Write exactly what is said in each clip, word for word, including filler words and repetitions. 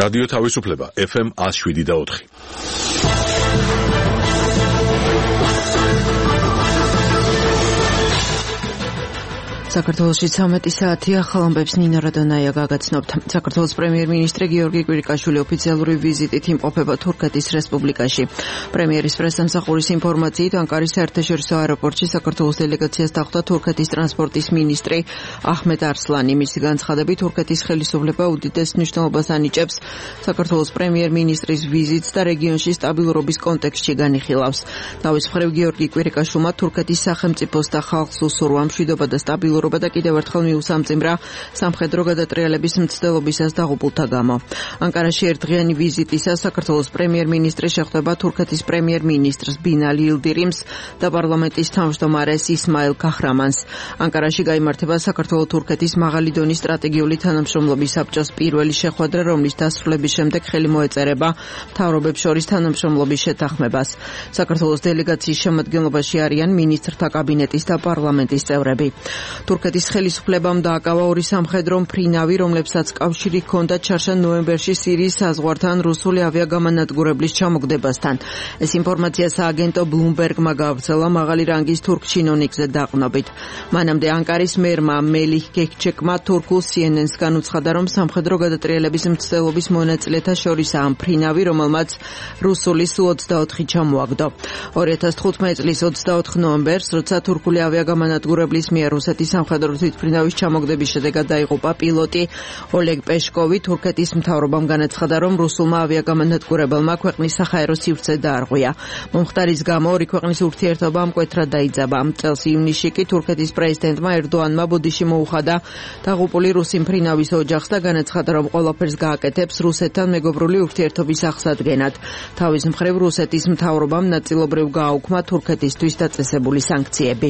რადიო თავისუფლება ეფ ემ one oh seven და four. საქართველოში ცამეტი საათია, ხალხებს ნინო რადონაია გაგაცნობთ. საქართველოს პრემიერ-მინისტრი გიორგი კვირიკაშვილი ოფიციალური ვიზიტით იმყოფება თურქეთის რესპუბლიკაში. პრემიერის პრესამსახურის ინფორმაციით, ანკარის საერთაშორისო აეროპორტში საქართველოს დელეგაციას დახვდა თურქეთის ტრანსპორტის მინისტრი აჰმედ არსლანი. მისი განცხადებით, თურქეთის ხელისუფლება უდიდეს მნიშვნელობას ანიჭებს საქართველოს პრემიერ-მინისტრის ვიზიტს და რეგიონში სტაბილურობის კონტექსტში განიხილავს. თავის მხრივ გიორგი კვირიკაშვილმა თურქეთის სახელმწიფოს და ხალხს უსურვა მშვიდობა და სტაბილურობა და კიდევ ერთხელ მიუსამძიმრა სამხედრო გადატრიალების მცდელობისას დაღუპულთა გამო. ანკარაში ერთდღიანი ვიზიტისას საქართველოს პრემიერ-მინისტრი შეხვდება თურქეთის პრემიერ-მინისტრს ბინალი ილდირიმს და პარლამენტის თავმჯდომარეს ისმაილ ქაჰრამანს. ანკარაში გაიმართება საქართველო-თურქეთის მაღალი დონის სტრატეგიული თანამშრომლობის საბჭოს პირველი შეხვედრა, რომლის დასრულების შემდეგ ხელი მოეწერება მთავრობებს შორის თანამშრომლობის შეთანხმებას. საქართველოს დელეგაციის შემადგენლობაში არიან მინისტრთა კაბინეტის და პარლამენტის წევრები. თურქეთის ხელისუფლებამ დააკავა ორი სამხედრო მფრინავი, რომლებსაც კავშირი ჰქონდა ჩარშან ნოემბერში სირიის საზღვართან რუსული ავიაგამანადგურებლის ჩამოგდებასთან. ეს ინფორმაცია სააგენტო ბლუმბერგმა გაავრცელა მაღალი რანგის თურქ ჩინოვნიკზე დაყნობით. მანამდე ანკარის მერმა მელიხ გექჩეკმა თურქულ სი ენ ენს განუცხადა, რომ სამხედრო გადატრიალების მცდელობის მონაწილეთა შორისაა მფრინავი, რომელმაც რუსული სუ ოცდაოთხი ჩამოაგდო. ორი ათას თხუთმეტი წლის ოცდაოთხ ნოემბერს, როცა თურქული ავიაგამანადგურებლის მიერ რუსეთის სამხედრო თვითმფრინავის ჩამოგდების შედეგად დაიღუპა პილოტი ოლეგ პეშკოვი, თურქეთის მთავრობამ განაცხადა, რომ რუსულმა ავიაგამანადგურებელმა ქვეყნის საჰაერო სივრცე დაარღვია. მომხდარის გამო ორი ქვეყნის ურთიერთობა მკვეთრად დაიძაბა. წელს ივნისში კი თურქეთის პრეზიდენტმა ერდოანმა ბუდიში მოუხადა დაღუპული რუსი მფრინავის ოჯახს და განაცხადა, რომ ყველაფერს გააკეთებს რუსეთთან მეგობრული ურთიერთობის აღსადგენად. თავის მხრივ რუსეთის მთავრობამ ნაწილობრივ გააუქმა თურქეთისთვის დაწესებული სანქციები.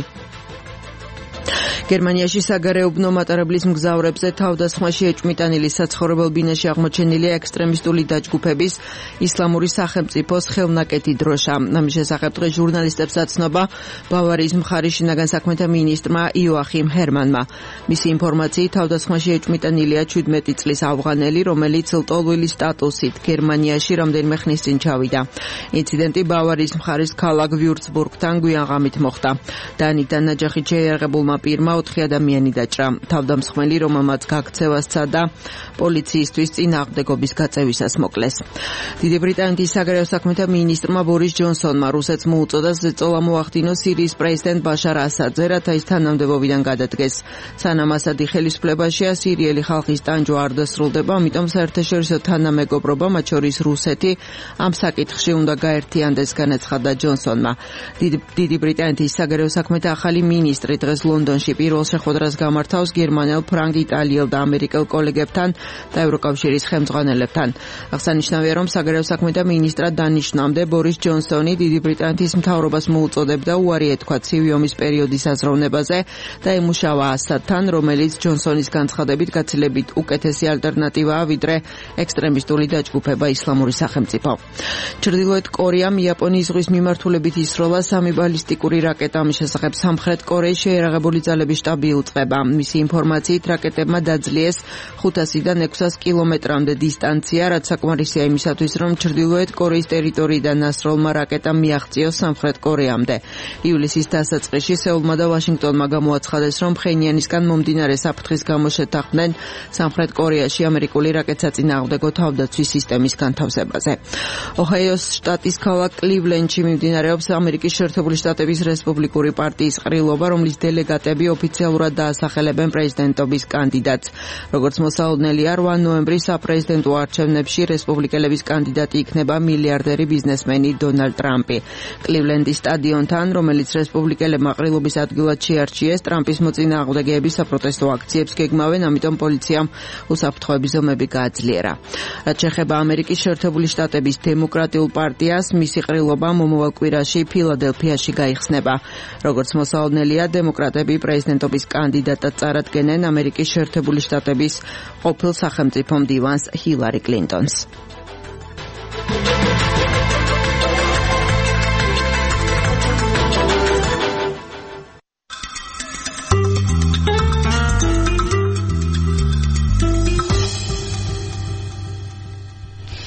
გერმანიაში საგარეუბნო მატარებლის მგზავრებზე თავდასხმაში ეჭვმიტანილი საცხოვრებელ ბინაში აღმოჩენილია ექსტრემისტული დაჯგუფების ისლამური სახელმწიფოს ხელნაკეთი დროშა. ამის შესახებ დღეს ჟურნალისტებს აცნობა ბავარიის მხარის შინაგან საქმეთა მინისტრმა იოახიმ ჰერმანმა. მისი ინფორმაციით, თავდასხმაში ეჭვმიტანილია შვიდმეტი წლის ავღანელი, რომელიც ლტოლვილი სტატუსით გერმანიაში რამდენიმე ხნის წინ ჩავიდა. ინციდენტი ბავარიის მხარის ქალაქ ვიურცბურგთან გვიანღამით მოხდა. დანიდან ნაჯახით შეიარაღებულმა პირმა ოთხი ადამიანი დაჭრა. თავდამსხმელი, რომელმაც გაქცევას სცადა, პოლიციისთვის წინააღმდეგობის გაწევისას მოკლეს. დიდი ბრიტანეთის საგარეო საქმეთა მინისტრმა ბორის ჯონსონმა რუსეთს მოუწოდა ზეწოლა მოახდინო სირიის პრეზიდენტ ბაშარ ასადზე, რათა ის თანამდებობიდან გადადგეს. სანამ ასადი ხელისუფლებაშია, სირიელი ხალხის ტანჯვა არ დასრულდება, ამიტომ საერთაშორისო თანამეგობრობა, მათ შორის რუსეთი, ამ საკითხში უნდა გაერთიანდეს, განაცხადა ჯონსონმა. დიდი ბრიტანეთის საგარეო საქმეთა ახალი მინისტრი დღეს ლონდონში პირველ შეხვედრას გამართავს გერმანელ, ფრანგ, იტალიელ და ამერიკელ კოლეგებთან და ევროკავშირის ხელმძღვანელებთან. აღსანიშნავია, რომ საგარეო საქმეთა მინისტრად დანიშნამდე ბორის ჯონსონი დიდი ბრიტანეთის მთავრობას მოუწოდებდა უარი ეთქვა ცივი ომის პერიოდის აზროვნებაზე და ემუშავა ასადთან, რომელიც ჯონსონის განცხადებით გაცილებით უკეთესი ალტერნატივაა, ვიდრე ექსტრემისტული დაჯგუფება ისლამური სახელმწიფო. ჩრდილოეთ კორეამ იაპონიის ზღვის მიმართულებით ისროლა სამი ბალისტიკური რაკეტა. ამის შესახებ სამხრეთ კორეის შეიარაღებული ძალების შტაბი უწყება. მისი ინფორმაციით, რაკეტებმა დაძლიეს ხუთასიდან ექვსას კილომეტრამდე დისტანცია, რაც საკმარისია იმისათვის, რომ ჩრდილოეთ კორეის ტერიტორიიდან ასროლმა რაკეტამ მიაღწიოს სამხრეთ კორეამდე. ივლისის დასაწყისში სეულმა და ვაშინგტონმა გამოაცხადეს, რომ ფხენიანისგან მომდინარე საფრთხის გამო შეთანხმდნენ სამხრეთ კორეაში ამერიკული რაკეტსაწინააღმდეგო თავდაცვის სისტემის განთავსებაზე. ოჰაიოს შტატის ქალაქ კლივლენდში მიმდინარეობს ამერიკის შეერთებული შტატების რესპუბლიკური პარტიის ყრილობა, რომლის დელეგატები ოფიციალურად დაასახელებენ პრეზიდენტობის კანდიდატს. როგორც მოსალოდნელია, რვა ნოემბრის საპრეზიდენტო არჩევნებში რესპუბლიკელების კანდიდატი იქნება მილიარდერი ბიზნესმენი დონალდ ტრამპი. კლივლენდის სტადიონთან, რომელიც რესპუბლიკელებმა ყრილობის ადგილად შეარჩიეს, ტრამპის მოწინააღმდეგეები საპროტესტო აქციებს გეგმავენ, ამიტომ პოლიციამ უსაფრთხოების ზომები გააძლიერა. რაც შეეხება ამერიკის შეერთებული შტატების დემოკრატიულ პარტიას, მისი ყრილობა მომავალ კვირაში ფილადელფიაში გაიხსნება. როგორც მოსალოდნელია, დემოკრატები პრეზიდენტობის კანდიდატად წარადგენენ ამერიკის შეერთებული შტატების ყოფილ სახელმწიფო მდივანს ჰილარი კლინტონს.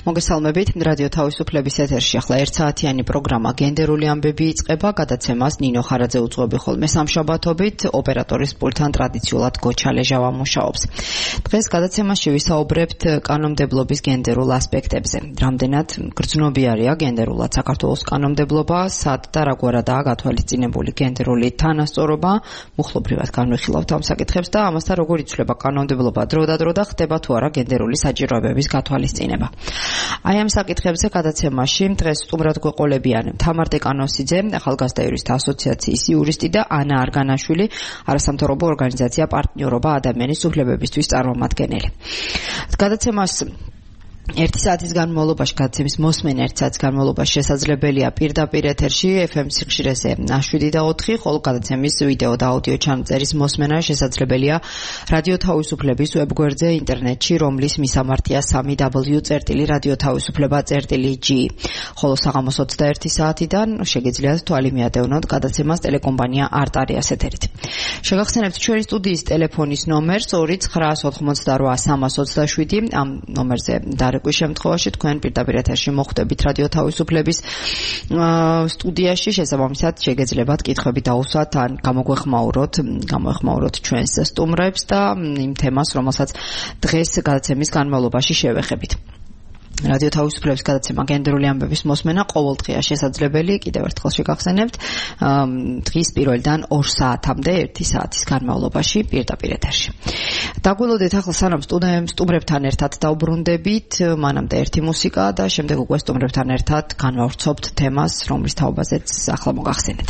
მოგესალმებით, რადიო თავისუფლების ეთერში ახლა ერთ საათიანი პროგრამა გენდერული ამბები იწყება, გადაცემას ნინო ხარაძე უძღვები ხოლმე სამშაბათობით, ოპერატორის პულტთან ტრადიციულად გოჩა ლეჟავა მუშაობს. დღეს გადაცემაში ვისაუბრებთ კანონმდებლობის გენდერულ ასპექტებზე. Რამდენად გრძნობიარეა გენდერულად საქართველოს კანონმდებლობა, სად და რაგვარადაა გათვალისწინებული გენდერული თანასწორობა, მუხლობრივად განვიხილავთ ამ საკითხებს და ამასთან როგორ იცვლება კანონმდებლობა დრო და დრო და ხდება თუ არა გენდერული საჭიროებების გათვალისწინება. Აი ამ საკითხებზე გადაცემაში დღეს სტუმრად გვეყოლებიან თამარ დეკანოსიძე, ახალგაზრდა იურისტთა ასოციაციის იურისტი და ანა არგანაშვილი, არასამთავრობო ორგანიზაცია პარტნიორობა ადამიანის უფლებებისთვის წარმომადგენელი. გადაცემას ერთი საათის განმავლობაში გადაცემის მოსმენა ერთი საათის განმავლობაში შესაძლებელია პირდაპირ ეთერში ეფ ემ სიხშირეზე შვიდი და ოთხი, ხოლო გადაცემის ვიდეო და აუდიო ჩანაწერის მოსმენა შესაძლებელია რადიო თავისუფლების ვებგვერდზე ინტერნეტში, რომლის მისამართია სამი დაბლიუ წერტილი რადიო თავისუფლება წერტილი ჯი. ხოლო საღამოს ოცდაერთი საათიდან შეგიძლიათ თვალი მიადევნოთ გადაცემას ტელეკომპანია არტარიას ეთერით. შეგახსენებთ ჩვენი სტუდიის ტელეფონის ნომერს ორი ცხრაას ოთხმოცდარვა სამას ოცდაშვიდი, ამ ნომერზე და რეკვის შემთხვევაში თქვენ პირდაპირ ეთერში მოხვდებით რადიო თავისუფლების სტუდიაში, შესაბამისად შეგეძლებათ კითხვები დაუსვათ ან გამოგვეხმაუროთ, გამოეხმაუროთ ჩვენს სტუმრებს და იმ თემას, რომელსაც დღეს გადაცემის განმავლობაში შევეხებით. რადიო თავისუფლების გადაცემა გენდერული ამბების მოსმენა ყოველდღეა შესაძლებელი, კიდევ ერთხელ შეგახსენებთ, დღის პირველიდან ორ საათამდე ერთი საათის განმავლობაში პირდაპირ ეთერში. დაგველოდეთ ახლა სანამ სტუმრებთან ერთად დავბრუნდებით, მანამდე ერთი მუსიკა და შემდეგ უკვე სტუმრებთან ერთად განვავრცობთ თემას, რომლის თაობაზეც ახლა მოგახსენეთ.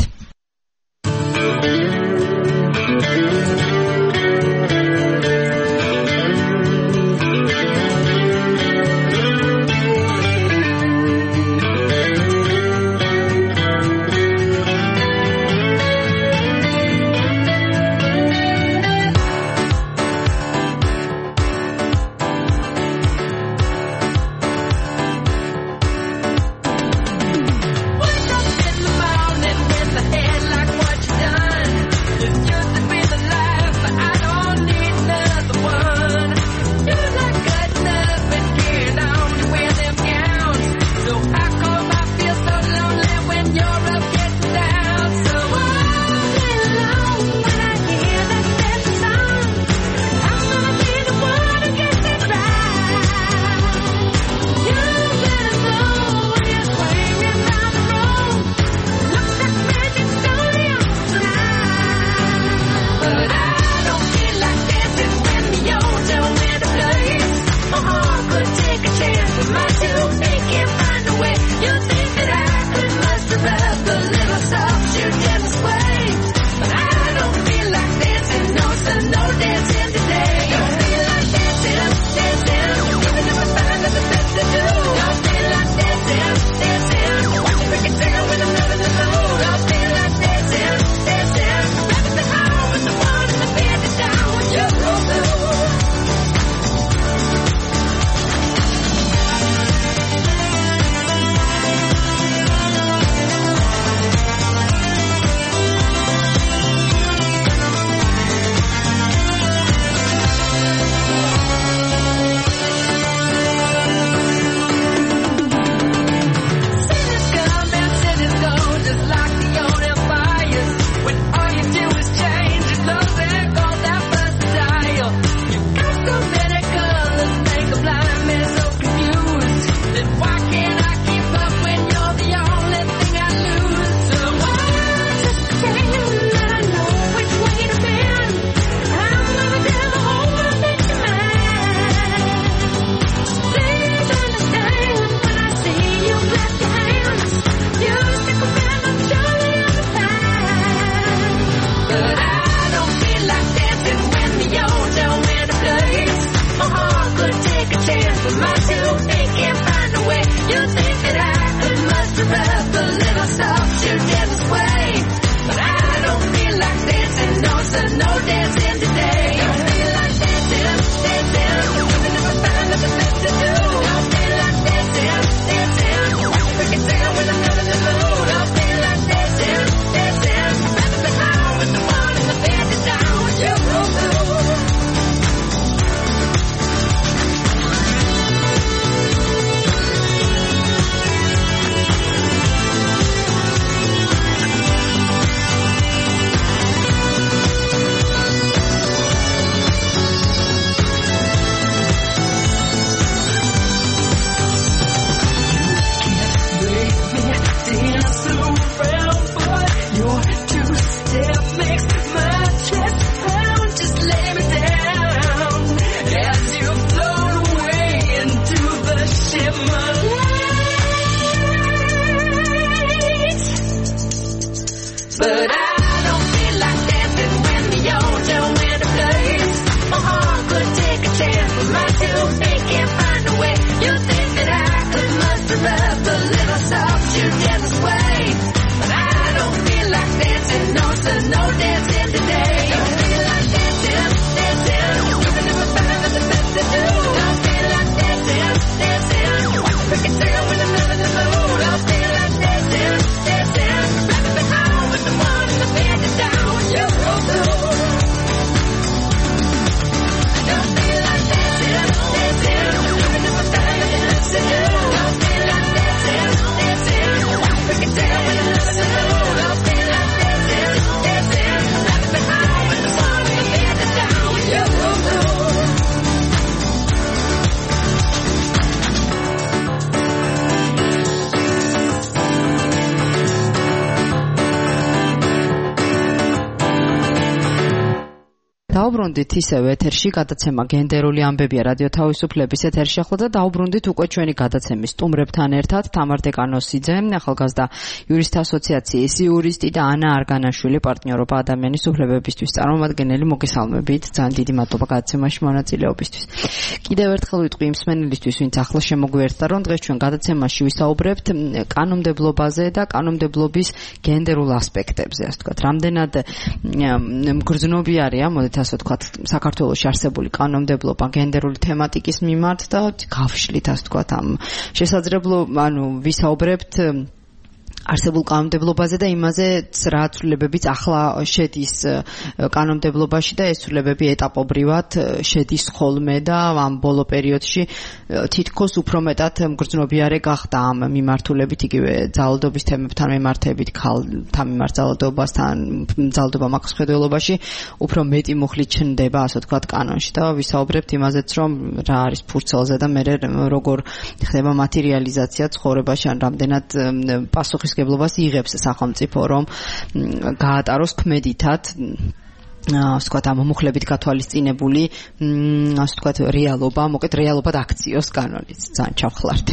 დაუბრუნდით ისევ ეთერში გადაცემა გენდერული ამბებია რადიო თავისუფლების ეთერში ახლა და დაუბრუნდით უკვე ჩვენი გადაცემის სტუმრებთან ერთად თამარ დეკანოსიძე, ახალგაზრდა იურისტთა ასოციაციის იურისტი და ანა არგანაშვილი, პარტნიორობა ადამიანის უფლებებისთვის წარმომადგენელი. მოგესალმებით, ძალიან დიდი მადლობა გადაცემაში მონაწილეობისთვის. კიდევ ერთხელ ვიტყვი იმ მსმენელისთვის, ვინც ახლა შემოგვიერთდა, რომ დღეს ჩვენ გადაცემაში ვისაუბრებთ კანონმდებლობაზე და კანონმდებლობის გენდერულ ასპექტებზე, ასე ვთქვათ. რამდენად მგრძნობი არია, მოდით ასე ვთქვათ, საქართველოში არსებული კანონმდებლობა გენდერული თემატიკის მიმართ და გავშლით, ასე ვთქვათ, ამ შესაძლებლო, ანუ ვისაუბრებთ არსებულ კანონმდებლობაზე და იმაზე, რა ცვლილებებიც ახლა შედის კანონმდებლობაში და ეს ცვლილებები ეტაპობრივად შედის ხოლმე და ამ ბოლო პერიოდში თითქოს უფრო მეტად მგრძნობიარე გახდა ამ მიმართულებით, იგივე ძალადობის თემებთან მიმართებით, ქალთა მიმართ ძალადობასთან, ძალადობა მაქსხედველობაში უფრო მეტი მუხლი ჩნდება, ასე ვთქვათ, კანონში და ვისაუბრებთ იმაზეც, რომ რა არის ფურცელზე და მე როგორ ხდება მათი რეალიზაცია ცხოვრებაში, ან რამდენად პასუხის გებლობას იღებს სახელმწიფო, რომ გაატაროს ქმედითად ასე ვთქვათ, ამ მუხლებით გათვალისწინებული, ასე ვთქვათ, რეალობა, მოკეთ რეალობად აქციოს კანონიც, ძალიან ჩავხლარდი.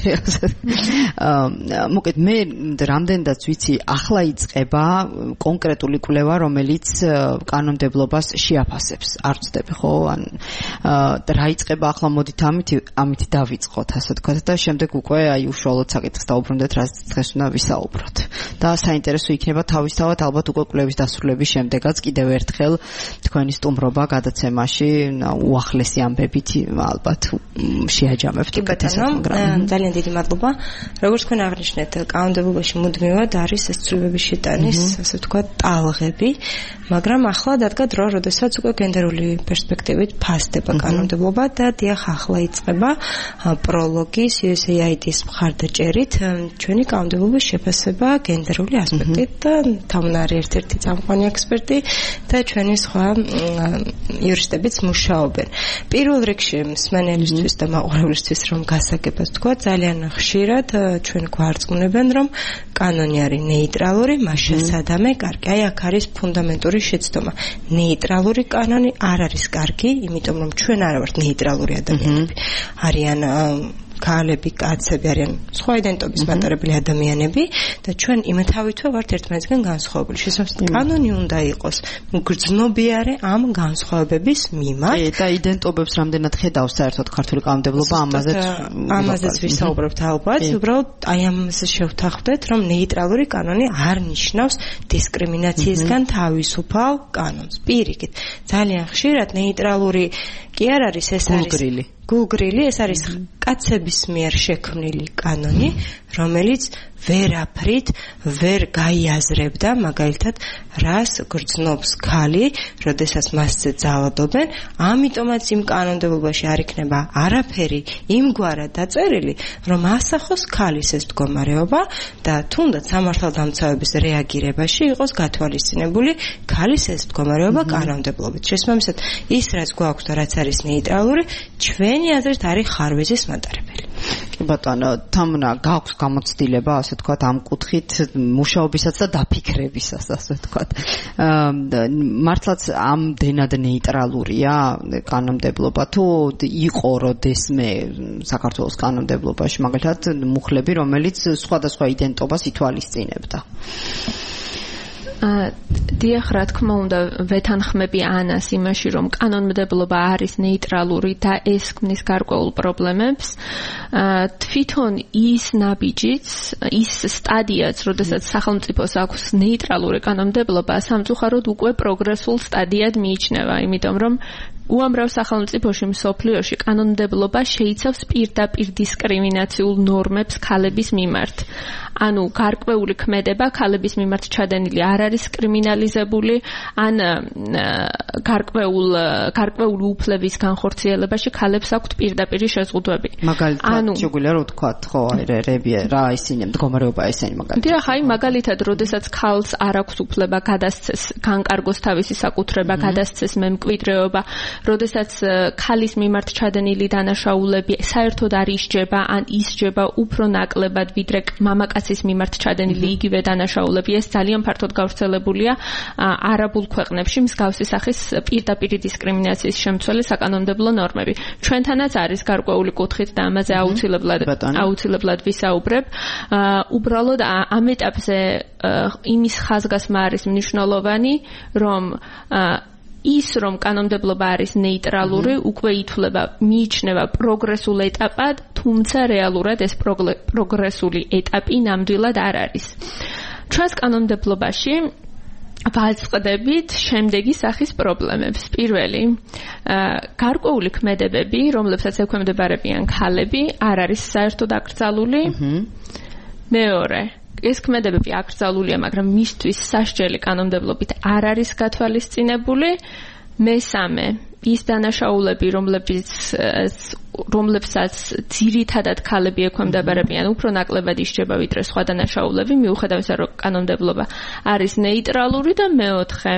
მოკეთ მე რამდენადაც ვიცი, ახლა იწყება კონკრეტული კვლევა, რომელიც კანონმდებლობას შეაფასებს. არ ვწდები, ხო? ან რა იწყება ახლა, მოდით ამით ამით დავიწყოთ, ასე ვთქვათ, და შემდეგ უკვე აი უშუალოდ საკითხს დავუბრუნდეთ, რაც დღეს უნდა ვისაუბროთ. და საინტერესო იქნება თავისთავად ალბათ უკვე კვლევის დასრულების შემდეგაც კიდევ ერთხელ თქვენი სტუმრობა გადაცემაში უახლესი ამბებით ალბათ შეაჯამებთ. ძალიან დიდი მადლობა. როგორც თქვენ აღნიშნეთ, კანონმდებლობაში მუდმივად არის ეს ცვლილებების შეტანის, ასე ვთქვათ, ტალღები, მაგრამ ახლა დადგა დრო, როდესაც უკვე გენდერული პერსპექტივით ფასდება კანონმდებლობა და დიახ, ახლა იწყება პროლოგი სიუ ეს ეი აი დის მხარდაჭერით ჩვენი კანონმდებლობის შეფასება გენდერული ასპექტით და თამუნარი ერთ-ერთი წამყვანი ექსპერტი და ჩვენი სხვა იურისტებიც მუშაობენ. პირველ რიგში მსმენელისთვის და მაყურებლისთვის რომ გასაგებად თქვა, ძალიან ხშირად ჩვენ გვარწმუნებენ, რომ კანონი არის ნეიტრალური, მას შესადამე კარგი. აი აქ არის ფუნდამენტური შეცდომა. ნეიტრალური კანონი არ არის კარგი, იმიტომ რომ ჩვენ არ ვართ ნეიტრალური ადამიანები. არიან ქალები, კაცები, არიან სხვა იდენტობის მატარებელი ადამიანები და ჩვენ იმეთავითვე ვართ ერთმანეთისგან განსხვავებული. შესაბამისად, კანონი უნდა იყოს მგრძნობიარე ამ განსხვავებების მიმართ. და იდენტობებს რამდენად ხედავს საერთოდ ქართული კანონმდებლობა, ამაზეც ამაზეც ვისაუბრებთ ალბათ. უბრალოდ აი ამაზე შევთანხმდეთ, რომ ნეიტრალური კანონი არ ნიშნავს დისკრიმინაციისგან თავისუფალ კანონს. პირიქით, ძალიან ხშირად ნეიტრალური კი არ არის, ეს არის გულგრილი, ეს არის კაცების მიერ შექმნილი კანონი, რომელიც ვერაფრით ვერ გაიაზრებდა, მაგალითად, რას გრძნობს ქალი, როდესაც მასზე ძალადობენ, ამიტომაც იმ კანონმდებლობაში არ იქნება არაფერი იმგვარად დაწერილი, რომ ასახოს ქალის ეს მდგომარეობა და თუნდაც სამართალდამცავების რეაგირებაში იყოს გათვალისწინებული ქალის ეს მდგომარეობა კანონმდებლობით. შესაბამისად, ის რაც გვაქვს და რაც არის ნეიტრალური, ჩვენი აზრით არის ხარვეზის მატარებელი. კი ბატონო, თამუნა გაქვს გამოცდილება, ასე ვთქვათ, ამ კუთხით მუშაობისაც და დაფიქრებისას, ასე ვთქვათ. მართლაც ამდენად ნეიტრალურია კანონმდებლობა, თუ იყო როდესმე საქართველოს კანონმდებლობაში, მაგალითად, მუხლები, რომელიც სხვადასხვა იდენტობას ითვალისწინებდა. დიახ, რა თქმა უნდა, ვეთანხმები ანას იმაში, რომ კანონმდებლობა არის ნეიტრალური და ეს ქმნის გარკვეულ პრობლემებს. თვითონ ის ნაბიჯიც, ის სტადიაც, როდესაც სახელმწიფოს აქვს ნეიტრალური კანონმდებლობა, სამწუხაროდ უკვე პროგრესულ სტადიად მიიჩნევა, იმიტომ რომ უამრავ სახელმწიფოში მსოფლიოში კანონმდებლობა შეიცავს პირდაპირ დისკრიმინაციულ ნორმებს ქალების მიმართ. ანუ გარკვეული ქმედება ქალების მიმართ ჩადენილი არ არის კრიმინალიზებული, ან გარკვეულ გარკვეული უფლების განხორციელებაში ქალებს აქვთ პირდაპირი შეზღუდვები. მაგალითად, შეგვიძლია რომ ვთქვათ, ხო, აი რებია, რა ისინი მდგომარეობა ესენი მაგალითად. დიახ, აი მაგალითად, როდესაც ქალს არ აქვს უფლება გადასცეს, განკარგოს თავისი საკუთრება, გადასცეს მემკვიდრეობა, როდესაც ქალის მიმართ ჩადენილი დანაშაულები საერთოდ არ ისჯება, ან ისჯება უფრო ნაკლებად, ვიდრე მამაკაცის მიმართ ჩადენილი იგივე დანაშაულები. ეს ძალიან ფართოდ გავრცელებულია არაბულ ქვეყნებში მსგავსი სახის პირდაპირი დისკრიმინაციის შემცველი საკანონმდებლო ნორმები. ჩვენთანაც არის გარკვეული კუთხით და ამაზე აუცილებლად აუცილებლად ვისაუბრებ. უბრალოდ ამ ეტაპზე იმის ხაზგასმა არის მნიშვნელოვანი, რომ ის რომ კანონმდებლობა არის ნეიტრალური, უკვე ითვლება, მიიჩნევა პროგრესულ ეტაპად, თუმცა რეალურად ეს პროგრესული ეტაპი ნამდვილად არ არის. ჩვენს კანონმდებლობაში ვაწყდებით შემდეგი სახის პრობლემებს. პირველი, გარკვეული ქმედებები, რომლებსაც ექვემდებარებიან ქალები, არ არის საერთოდ აკრძალული. მეორე, ეს ქმედებები აკრძალულია, მაგრამ მისთვის სასჯელი კანონმდებლობით არ არის გათვალისწინებული. მესამე, ის დანაშაულები, რომლებიც რომლებსაც ძირითადად ქალები ექვემდებარებიან, უფრო ნაკლებად ისჯება ვიდრე სხვა დანაშაულები, მიუხედავად იმისა, რომ კანონმდებლობა არის ნეიტრალური. და მეოთხე,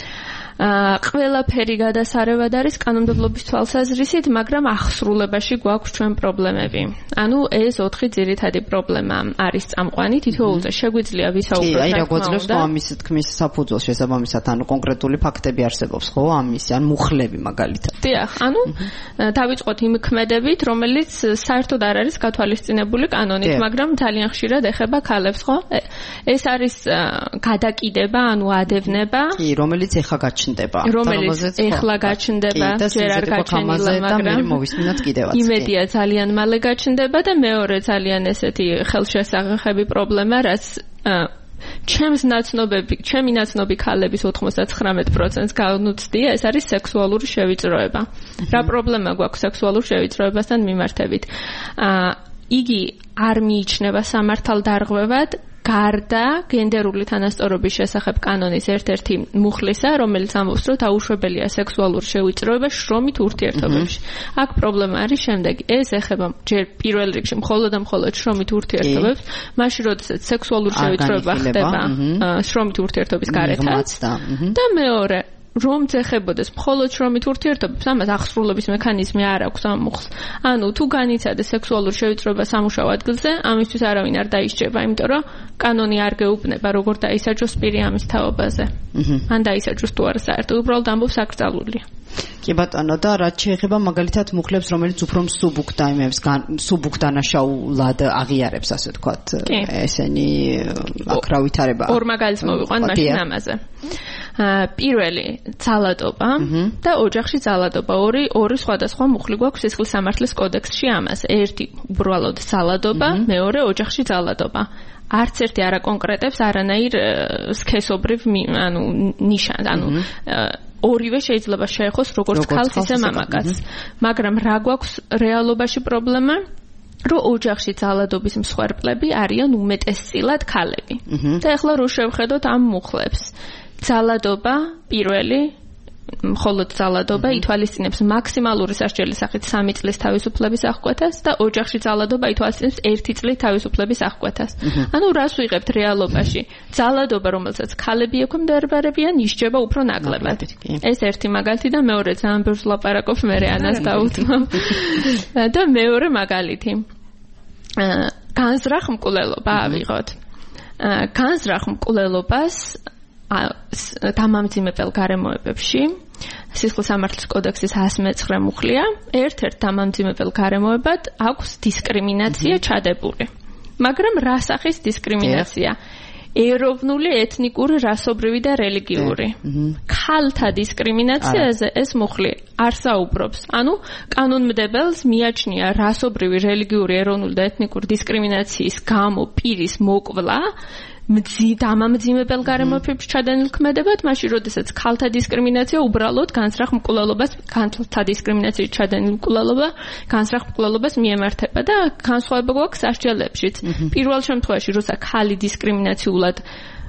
ყველაფერი გადასარევად არის კანონმდებლობის თვალსაზრისით, მაგრამ ახსრულებაში გვაქვს ჩვენ პრობლემები. ანუ ეს ოთხი ძირითადი პრობლემა არის წამყვანი. თითოეულზე შეგვიძლია ვისაუბროთ. კი, აი რა გვაძლევს ხო ამის თქმის საფუძველს შესაბამისად, ანუ კონკრეტული ფაქტები არსებობს ხო ამის, ან მუხლები მაგალითად. დიახ, ანუ დავიწყოთ იმ ქმედებით, რომელიც საერთოდ არ არის გათვალისწინებული კანონით, მაგრამ ძალიან ხშირად ეხება ქალებს, ხო? ეს არის გადაკიდება, ანუ ადევნება. კი, რომელიც ეხა გაჩნდება. რომელიც ეხლა გაჩნდება, ჯერ არ გაჩენილა, მაგრამ მოვისმინოთ კიდევაც. იმედია ძალიან მალე გაჩნდება და მეორე ძალიან ესეთი ხელშესაღები პრობლემა, რაც ჩემს ნაცნობები, ჩემი ნაცნობი ქალების ოთხმოცდათხრამეტ პროცენტს განუცდია, ეს არის სექსუალური შევიწროება. რა პრობლემა გვაქვს სექსუალურ შევიწროებასთან მიმართებით? იგი არ მიიჩნევა სამართალდარღვევად, გარდა გენდერული თანასწორობის შესახებ კანონის ერთ-ერთი მუხლისა, რომელიც ამბობს, რომ დაუშვებელია სექსუალური შევიწროება შრომით ურთიერთობებში. აქ პრობლემა არის შემდეგი. ეს ეხება ჯერ პირველ რიგში მხოლოდ და მხოლოდ შრომით ურთიერთობებს, მაშინ როდესაც სექსუალური შევიწროება ხდება შრომით ურთიერთობის გარეთაც და მეორე რომ ეხებოდეს მხოლოდ შრომით ურთიერთობებს, ამას ახსრულების მექანიზმი არ აქვს ამ მუხლს. ანუ თუ განიცადა სექსუალურ შევიწროებას სამუშაო ადგილზე, ამისთვის არავინ არ დაისჯება, იმიტომ რომ კანონი არ გეუბნება, როგორ დაისაჯოს პირი ამის თაობაზე. ან დაისაჯოს თუ არა საერთოდ, უბრალოდ ამბობს აკრძალულია. კი ბატონო, და რაც შეეხება მაგალითად მუხლებს, რომელიც უფრო მსუბუქ დაიმებს, მსუბუქ დანაშაულად აღიარებს, ასე ვთქვათ, ესენი აქ რა ვითარება. ორ მაგალითს მოვიყვან მაშინ ამაზე. პირველი ძალადობა და ოჯახში ძალადობა. ორი ორი სხვადასხვა მუხლი გვაქვს სისხლის სამართლის კოდექსში ამას. ერთი უბრალოდ ძალადობა, მეორე ოჯახში ძალადობა. არც ერთი არ აკონკრეტებს არანაირ სქესობრივ ანუ ნიშანს, ანუ ორივე შეიძლება შეეხოს როგორც ქალს, ისე მამაკაცს. მაგრამ რა გვაქვს რეალობაში პრობლემა? რომ ოჯახში ძალადობის მსხვერპლები არიან უმეტესწილად ქალები. და ეხლა რო შევხედოთ ამ მუხლებს. ძალადობა პირველი, მხოლოდ ძალადობა ითვალისწინებს მაქსიმალური სასჯელის სახით სამი წლის თავისუფლების აღკვეთას და ოჯახში ძალადობა ითვალისწინებს ერთი წლის თავისუფლების აღკვეთას. ანუ რას ვიღებთ რეალობაში? ძალადობა, რომელსაც ქალები ექვემდებარებიან, ისჯება უფრო ნაკლებად. ეს ერთი მაგალითი და მეორე ძალიან ბევრს ლაპარაკობ მე ანას დაუთმობ. და მეორე მაგალითი. განზრახ მკვლელობა ავიღოთ. განზრახ მკვლელობას დამამძიმებელ გარემოებებში სისხლის სამართლის კოდექსის ასი მეცხრე მუხლია, ერთ-ერთ დამამძიმებელ გარემოებად აქვს დისკრიმინაცია ჩადებული. მაგრამ რა სახის დისკრიმინაცია? ეროვნული, ეთნიკური, რასობრივი და რელიგიური. ქალთა დისკრიმინაციაზე ეს მუხლი არ საუბრობს. ანუ კანონმდებელს მიაჩნია რასობრივი, რელიგიური, ეროვნული და ეთნიკური დისკრიმინაციის გამო პირის მოკვლა მძი დამამძიმებელ გარემოებებში ჩადენილ ქმედებად, მაშინ როდესაც ქალთა დისკრიმინაცია უბრალოდ განზრახ მკვლელობას, ქალთა დისკრიმინაციით ჩადენილ მკვლელობა, განზრახ მკვლელობას მიემართება და განსხვავება გვაქვს სასჯელებშიც. პირველ შემთხვევაში, როცა ქალი დისკრიმინაციულად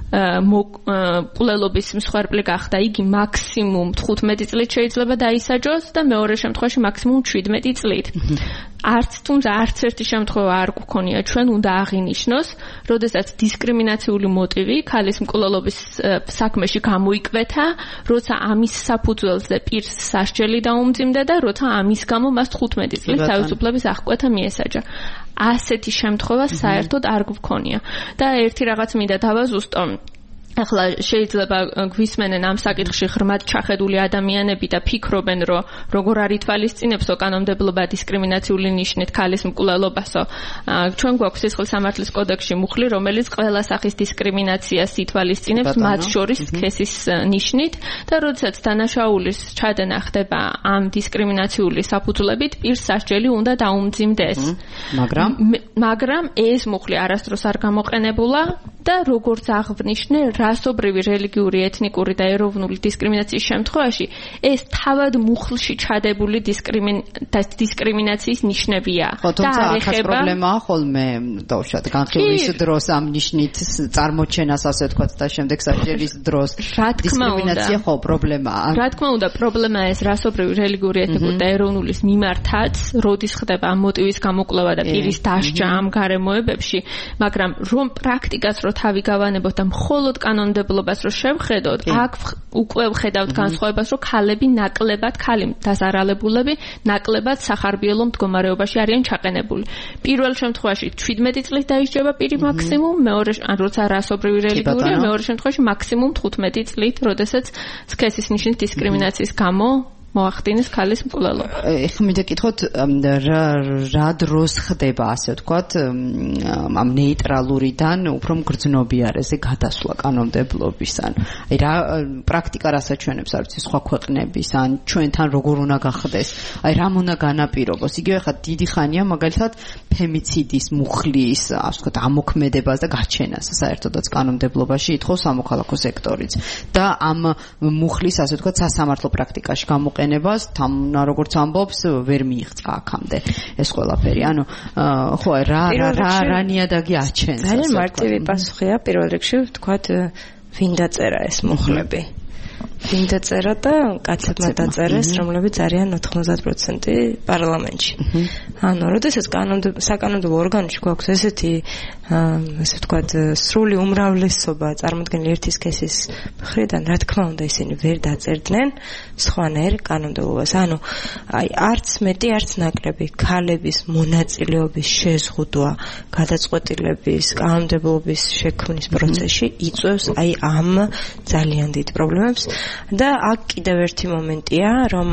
მკვლელობის მსხვერპლი გახდა, იგი მაქსიმუმ თხუთმეტი წლით შეიძლება დაისაჯოს და მეორე შემთხვევაში მაქსიმუმ შვიდმეტი წლით. არც თუმცა არც ერთი შემთხვევა არ გვქონია ჩვენ უნდა აღინიშნოს, როდესაც დისკრიმინაციული მოტივი ქალის მკვლელობის საქმეში გამოიკვეთა, როცა ამის საფუძველზე პირს სასჯელი დაუმძიმდა და როცა ამის გამო მას თხუთმეტი წლის თავისუფლების აღკვეთა მიესაჯა. ასეთი შემთხვევა საერთოდ არ გვქონია. და ერთი რაღაც მინდა დავაზუსტო. ახლა შეიძლება გვისმენენ ამ საკითხში ღრმად ჩახედული ადამიანები და ფიქრობენ, რომ როგორ არ ითვალისწინებსო კანონმდებლობა დისკრიმინაციული ნიშნით ქალის მკვლელობასო. ჩვენ გვაქვს სისხლის სამართლის კოდექსში მუხლი, რომელიც ყველა სახის დისკრიმინაციას ითვალისწინებს, მათ შორის სქესის ნიშნით და როდესაც დანაშაულის ჩადენა ხდება ამ დისკრიმინაციული საფუძვლებით, პირს სასჯელი უნდა დაუმძიმდეს. მაგრამ მაგრამ ეს მუხლი არასდროს არ გამოყენებულა და როგორც აღვნიშნე, რასობრივი, რელიგიური, ეთნიკური და ეროვნული დისკრიმინაციის შემთხვევაში ეს თავად მუხლში ჩადებული დისკრიმინაციის ნიშნებია. ხო, თუმცა ახაც პრობლემაა ხოლმე დავუშვათ განხილვის დროს ამ ნიშნით წარმოჩენას, ასე ვთქვათ, და შემდეგ სასჯელის დროს დისკრიმინაცია ხო პრობლემაა. რა თქმა უნდა, პრობლემაა ეს რასობრივი, რელიგიური, ეთნიკური და ეროვნულის მიმართაც, როდის ხდება ამ მოტივის გამოკვლევა და პირის დასჯა ამ გარემოებებში, მაგრამ რომ პრაქტიკას რო თავი გავანებოთ და მხოლოდ კანონმდებლობას რო შევხედოთ, აქ უკვე ვხედავთ განსხვავებას, რომ ქალები ნაკლებად, ქალი დასარალებულები ნაკლებად სახარბიელო მდგომარეობაში არიან ჩაყენებული. პირველ შემთხვევაში შვიდმეტი წლის დაისჯება პირი მაქსიმუმ, მეორე ან როცა რასობრივი რელიგიურია, მეორე შემთხვევაში მაქსიმუმ თხუთმეტი წლით, როდესაც სქესის ნიშნის დისკრიმინაციის გამო მოახდინეს ქალის მკვლელობა. ეხლა მინდა კითხოთ რა რა დროს ხდება, ასე ვთქვათ, ამ ნეიტრალურიდან უფრო მგრძნობიარეზე გადასვლა კანონმდებლობის, ან აი რა პრაქტიკა რასაჩვენებს, არ ვიცი, სხვა ქვეყნების, ან ჩვენთან როგორ უნდა გახდეს, აი რამ უნდა განაპირობოს. იგივე ხა დიდი ხანია მაგალითად ფემიციდის მუხლის, ასე ვთქვათ, ამოქმედებას და გაჩენას საერთოდაც კანონმდებლობაში ითხოვს სამოქალაქო სექტორიც. და ამ მუხლის, ასე ვთქვათ, სასამართლო პრაქტიკაში გამოყენებას თამნა როგორც ამბობს ვერ მიიღწა აქამდე ეს ყველაფერი. ანუ ხო რა რა რა ნიადაგი აჩენს. ძალიან მარტივი პასუხია პირველ რიგში ვთქვათ ვინ დაწერა ეს მუხლები. ვინ დაწერა და კაცებმა დაწერეს, რომლებიც არიან ოთხმოცდაათ პროცენტი პარლამენტში. ანუ როდესაც საკანონმდებლო ორგანოში გვაქვს ესეთი ესე ვთქვათ სრული უმრავლესობა წარმოქმნილი ერთი სქესის მხრიდან, რა თქმა უნდა ისინი ვერ დაწერდნენ სხვანაირ კანონმდებლობას. ანუ აი არც მეტი, არც ნაკლები ქალების მონაწილეობის შეზღუდვა გადაწყვეტილების კანონმდებლობის შექმნის პროცესში იწვევს აი ამ ძალიან დიდ პრობლემებს. და აქ კიდევ ერთი მომენტია, რომ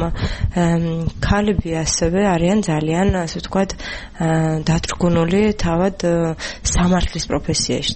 ქალები ასევე არიან ძალიან, ასე ვთქვათ, დათრგუნული თავად სამართლის პროფესიაში.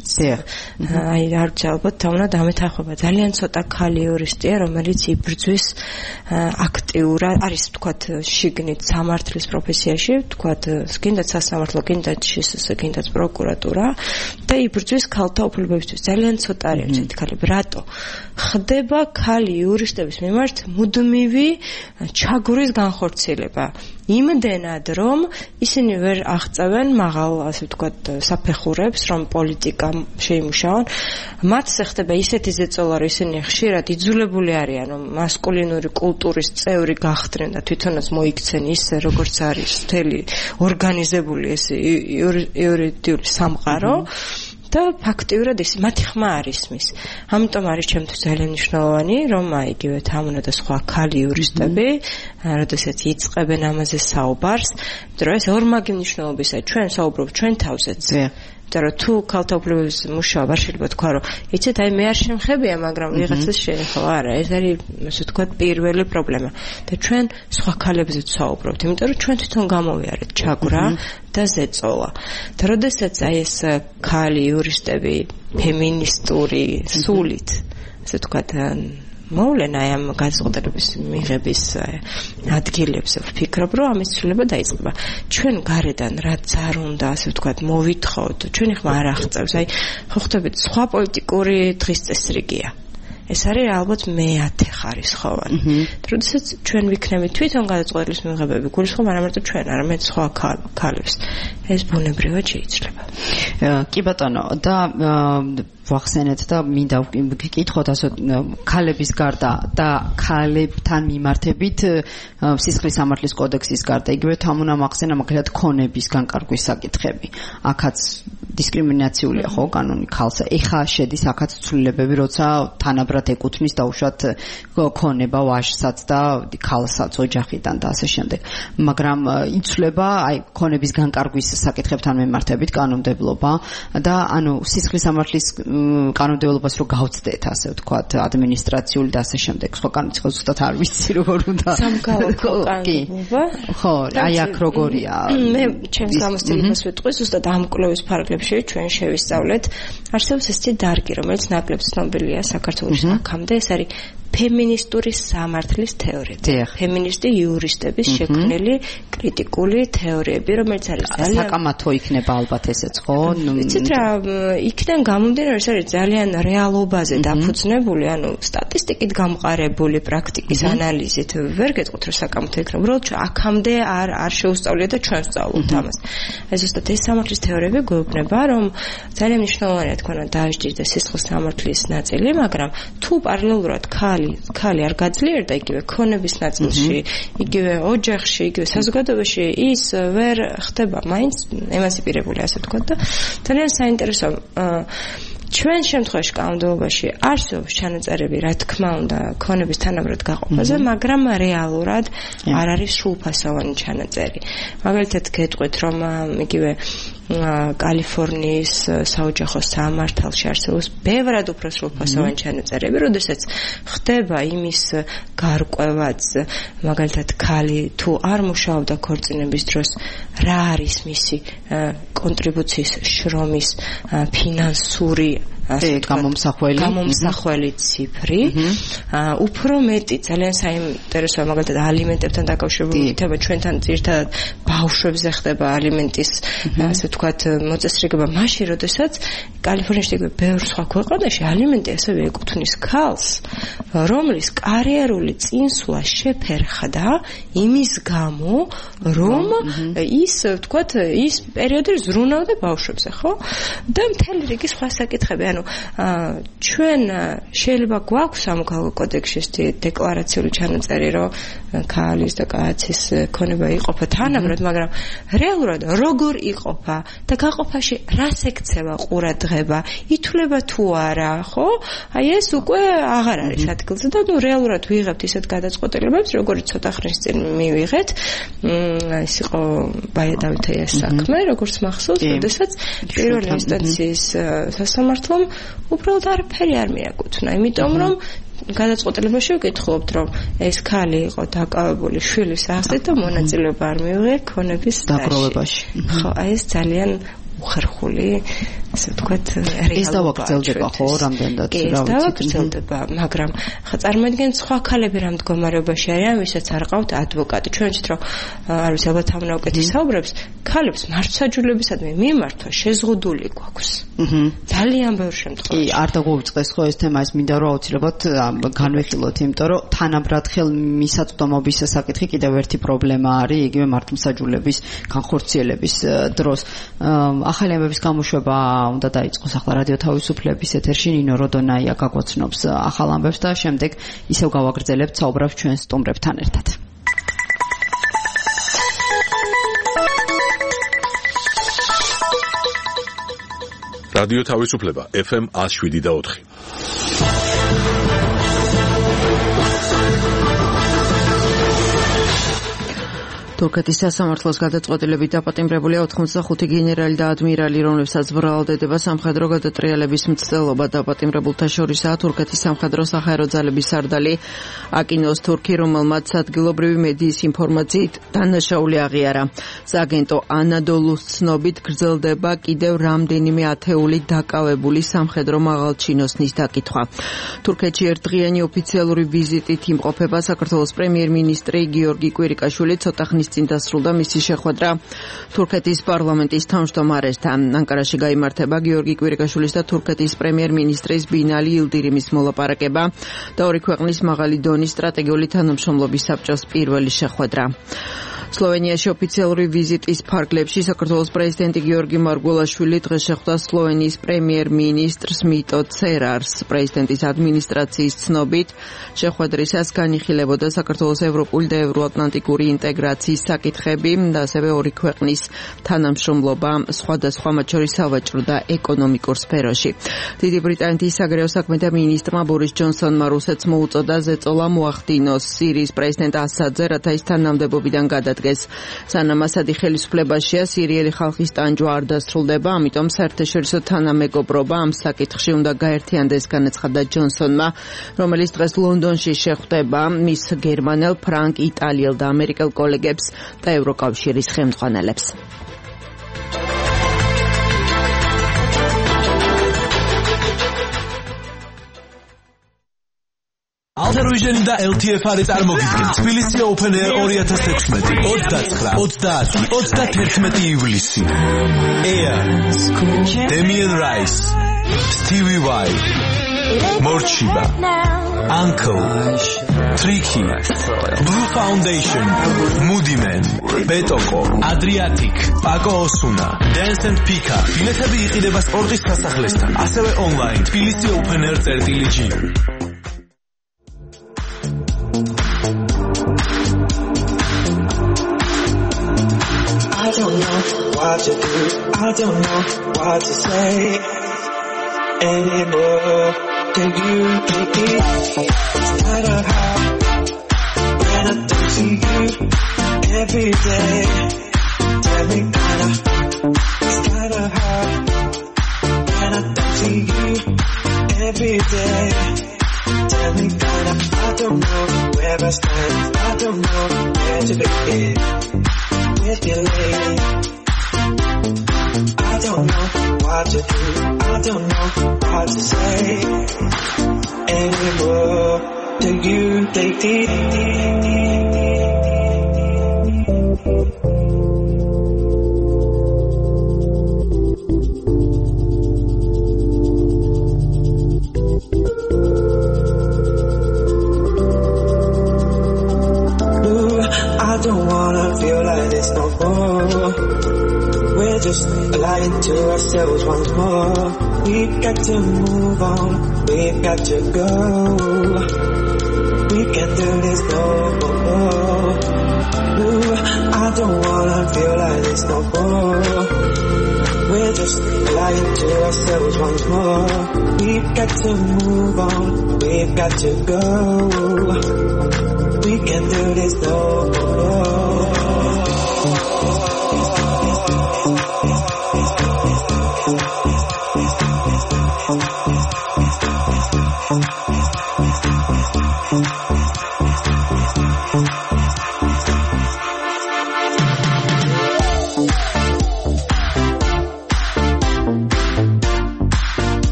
აი არ ვიცი, ალბათ თავნა დამეთანხმება. ძალიან ცოტა ქალი იურისტია, რომელიც იბრძვის აქტიურად, არის ვთქვათ, შიგნით სამართლის პროფესიაში, ვთქვათ, კიდაც სასამართლო, კიდაც შსს, კიდაც პროკურატურა და იბრძვის ქალთა უფლებებისთვის. ძალიან ცოტა არის ესეთი ქალები. რატო? ხდება ქალი იურისტების მიმართ მუდმივი ჩაგვრის განხორციელება. იმდენად, რომ ისინი ვერ აღწევენ მაღალ, ასე ვთქვათ, საფეხურებს, რომ პოლიტიკა შეიმუშაონ. მათზე ხდება ისეთი ზეწოლა, რომ ისინი ხშირად იძულებული არიან, რომ მასკულინური კულტურის წევრი გახდნენ და თვითონაც მოიქცენ ისე, როგორც არის მთელი ორგანიზებული ეს იურიდიული სამყარო. და ფაქტიურად ის მათი ხმა არ ისმის. ამიტომ არის ჩემთვის ძალიან მნიშვნელოვანი, რომ აიგივე თამუნა და სხვა ქალი იურისტები, როდესაც იწყებენ ამაზე საუბარს, რომ ეს ორმაგი მნიშვნელობისაა. ჩვენ საუბრობთ ჩვენ თავზეც. და რომ თუ ქალთა უფლებების მუშაობა არ შეიძლება თქვა, რომ იცით, აი მე არ შემხებია, მაგრამ ვიღაცას შეეხო. არა, ეს არის, ასე ვთქვათ, პირველი პრობლემა. და ჩვენ სხვა ქალებზეც საუბრობთ, იმიტომ რომ ჩვენ თვითონ გამოვიარეთ ჩაგვრა და ზეწოლა. და როდესაც აი ეს ქალი იურისტები ფემინისტური სულით, ასე ვთქვათ, მოვლენ აი ამ განსხვავების მიღების ადგილებზე ვფიქრობ, რომ ამის ცვლილება დაიწყება. ჩვენ გარედან რაც არ უნდა, ასე ვთქვათ, მოვითხოვოთ, ჩვენი ხმა არ აღწევს. აი, ხო ხვდებით, სხვა პოლიტიკური დღის წესრიგია. ეს არის ალბათ მეათე ხარისხოვანი. როდესაც ჩვენ ვიქნებით თვითონ გადაწყვეტილის მიღებები, გულისხმობ არა მარტო ჩვენ, არამედ სხვა ქალებს. ეს ბუნებრივად შეიძლება. კი ბატონო, და ვახსენეთ და მინდა ვკითხოთ ასე ქალების გარდა და ქალებთან მიმართებით სისხლის სამართლის კოდექსის გარდა იგივე თან უნდა მახსენა მაგალითად ქონების განკარგვის საკითხები. აქაც დისკრიმინაციულია ხო კანონი ქალს. ეხა შედის აქაც ცვლილებები, როცა თანაბრად ეკუთვნის დაუშვათ ქონება ვაჟსაც და ქალსაც ოჯახიდან და ასე შემდეგ. მაგრამ იცვლება აი ქონების განკარგვის საკითხებთან მიმართებით კანონმდებლობა და ანუ სისხლის სამართლის კანონმდებლობას რო გავცდეთ ასე ვთქვათ ადმინისტრაციული და ასე შემდეგ. სხვა კანონიც ხო ზუსტად არ ვიცი როგორ უნდა სამგალო კანონმდებლობა. ხო, აი აქ როგორია. მე ჩემს გამოცდილებას ვიტყვი ზუსტად ამ კვლევის ფარგლებში ჩვენ შევისწავლეთ. არსებობს ესეთი დარგი, რომელიც ნაკლებ ცნობილია საქართველოს აქამდე, ეს არის ფემინისტური სამართლის თეორია. ფემინისტი იურისტების შექმნილი კრიტიკული თეორიები, რომელიც არის ძალიან საკამათო იქნება ალბათ ესეც ხო? იცით რა, იქიდან გამომდინარე ეს არის ძალიან რეალობაზე დაფუძნებული, ანუ სტატისტიკით გამყარებული პრაქტიკის ანალიზით ვერ გეტყვით რომ საკამათო იქნება. უბრალოდ აქამდე არ არ შეუსწავლია და ჩვენ ვსწავლობთ ამას. ეს ზუსტად ეს სამართლის თეორიები გვეუბნება, რომ ძალიან მნიშვნელოვანია თქვენ დააჯდიდეთ სისხლის სამართლის ნაწილი, მაგრამ თუ პარალელურად ქალი არ გაძლიერდა იგივე ქონების ნაწილში, იგივე ოჯახში, იგივე საზოგადოებაში, ის ვერ ხდება მაინც ემანციპირებული, ასე ვთქვათ და ძალიან საინტერესო ჩვენ შემთხვევაში კანონმდებლობაში არსებობს ჩანაწერები, რა თქმა უნდა, ქონების თანაბრად გაყოფაზე, მაგრამ რეალურად არ არის სრულფასოვანი ჩანაწერი. მაგალითად, გეტყვით, რომ იგივე კალიფორნიის საოჯახო სამართალში არსებობს ბევრად უფრო სრულფასოვანი ჩანაწერები, როდესაც ხდება იმის გარკვევაც, მაგალითად, ქალი თუ არ მუშაობდა ქორწინების დროს, რა არის მისი კონტრიბუციის შრომის ფინანსური გამომსახველი გამომსახველი ციფრი, უფრო მეტი ძალიან საინტერესოა მაგალითად ალიმენტებთან დაკავშირებული თემა, ჩვენთან ძირითადად ბავშვებზე ხდება ალიმენტის ასე ვთქვათ მოწესრიგება მაშინ, როდესაც კალიფორნიაში და ბევრ სხვა ქვეყანაში ალიმენტი ასევე ეკუთვნის ქალს, რომლის კარიერული წინსვლა შეფერხდა იმის გამო, რომ ის ვთქვათ ის პერიოდი ზრუნავდა ბავშვებზე, ხო? და მთელი რიგი სხვა საკითხები, ანუ ჩვენ შეიძლება გვაქვს სამოქალაქო კოდექსში დეკლარაციული ჩანაწერი, რომ ქალის და კაცის ქონება იყოფა თანაბრად, მაგრამ რეალურად როგორ იყოფა და გაყოფაში რას ექცევა ყურადღება, ითვლება თუ არა, ხო? აი ეს უკვე აღარ არის ადგილზე და ნუ რეალურად ვიღებთ ისეთ გადაწყვეტილებებს, როგორც ცოტა ხნის წინ მივიღეთ. ეს იყო ბაია დავითაიას საქმე, როგორც მახსოვს, როდესაც პირველი ინსტანციის სასამართლომ უბრალოდ არაფერი არ მიაკუთვნა, იმიტომ რომ გადაწყვეტილებაში ვკითხულობთ, რომ ეს ქალი იყო დაკავებული შვილის აღზრდით და მონაწილეობა არ მიიღე ქონების დაგროვებაში. ხო, აი ეს ძალიან უხერხული, ასე ვთქვათ, რეალობა. ეს დავაგრძელდება ხო, რამდენადაც რა ვიცი. ეს დავაგრძელდება, მაგრამ ხა წარმოიდგინეთ სხვა ქალები რა მდგომარეობაში არიან, ვისაც არ ყავთ ადვოკატი. ჩვენ ვთქვით, რომ არ ვიცი, ალბათ ამ ნაუკეთი საუბრებს, ქალებს მართლმსაჯულებისადმი მიმართვა შეზღუდული გვაქვს. ძალიან ბევრ შემთხვევაში. კი, არ დაგვიწყეს ხო ეს თემა, ეს მინდა რომ აუცილებლად განვიხილოთ, იმიტომ რომ თანაბრად ხელმისაწვდომობის საკითხი კიდევ ერთი პრობლემა არის, იგივე მართლმსაჯულების განხორციელების დროს. ახალი ამბების გამოშვება უნდა დაიწყოს ახლა რადიო თავისუფლების ეთერში, ნინო როდონაია გაგვაცნობს ახალ ამბებს და შემდეგ ისევ გავაგრძელებთ საუბრებს ჩვენ სტუმრებთან ერთად. რადიო თავისუფლება ეფ ემ one oh seven და four. თურქეთის სასამართლოს გადაწყვეტილებით დაპატიმრებულია ოთხმოცდახუთი გენერალი და ადმირალი, რომლებსაც ბრალდება სამხედრო გადატრიალების მცდელობა. დაპატიმრებულთა შორისაა თურქეთის სამხედრო საჰაერო ძალების სარდალი აკინოს თურქი, რომელმაც ადგილობრივი მედიის ინფორმაციით დანაშაული აღიარა. სააგენტო ანადოლუს ცნობით გრძელდება კიდევ რამდენიმე ათეული დაკავებული სამხედრო მაღალჩინოსნის დაკითხვა. თურქეთში ერთდღიანი ოფიციალური ვიზიტით იმყოფება საქართველოს პრემიერ-მინისტრი გიორგი კვირიკაშვილი. ცოტა ხნის დღის წინ დასრულდა მისი შეხვედრა თურქეთის პარლამენტის თავმჯდომარესთან. ანკარაში გაიმართება გიორგი კვირიკაშვილის და თურქეთის პრემიერ-მინისტრის ბინალი ილდირიმის მოლაპარაკება და ორი ქვეყნის მაღალი დონის სტრატეგიული თანამშრომლობის საბჭოს პირველი შეხვედრა. სლოვენიაში ოფიციალური ვიზიტის ფარგლებში საქართველოს პრეზიდენტი გიორგი მარგველაშვილი დღეს შეხვდა სლოვენიის პრემიერ-მინისტრს მიტო ცერარს. პრეზიდენტის ადმინისტრაციის ცნობით შეხვედრისას განიხილებოდა საქართველოს ევროპული და ევროატლანტიკური ინტეგრაციის საკითხები და ასევე ორი ქვეყნის თანამშრომლობა სხვადასხვა მათ შორის სავაჭრო და ეკონომიკურ სფეროში. დიდი ბრიტანეთის საგარეო საქმეთა მინისტრმა ბორის ჯონსონმა რუსეთს მოუწოდა ზეწოლა მოახდინოს სირიის პრეზიდენტ ასადზე, რათა ის თანამდებობიდან გადადგეს. სანამ ასადი ხელისუფლებაშია, სირიელი ხალხის ტანჯვა არ დასრულდება, ამიტომ საერთაშორისო თანამეგობრობა ამ საკითხში უნდა გაერთიანდეს, განაცხადა ჯონსონმა, რომელიც დღეს ლონდონში შეხვდება მის გერმანელ, ფრანგ, იტალიელ და ამერიკელ კოლეგებს და ევროკავშირის ხელმძღვანელებს. Alter-Vision და ელ თი ეფ არის წარმოგიდგენ თბილისი Open Air ორი ათას ექვსმეტი ოცდაცხრა ოცდაათი ოცდათერთმეტი ივლისი. Air, Damien Rice, Stevie Vai, Morchiba, Uncle, Tricky, Blue Foundation, Moody Man, Betoko, Adriatic, Paco Osuna, Dance and Pika. ბილეთები იყიდება სპორტის სასახლესთან, ასევე online თბილისი Open Air წერტილი ჯი. I don't know what to do, I don't know what to say anymore. Can you take it? It's kind of hard when I don't see you every day. Tell me kinda, it's kind of hard when I don't see you every day. Tell me kinda, I don't know where I stand, I don't know where to begin. With your lady, I don't know what to do, I don't know what to say anymore. Do you take it? I don't wanna feel like this no more. We're just lying to ourselves once more. We've got to move on, we've got to go. We can't do this no more. Ooh, I don't wanna feel like this no more. We're just lying to ourselves once more. We've got to move on, we've got to go. We can't do this no more.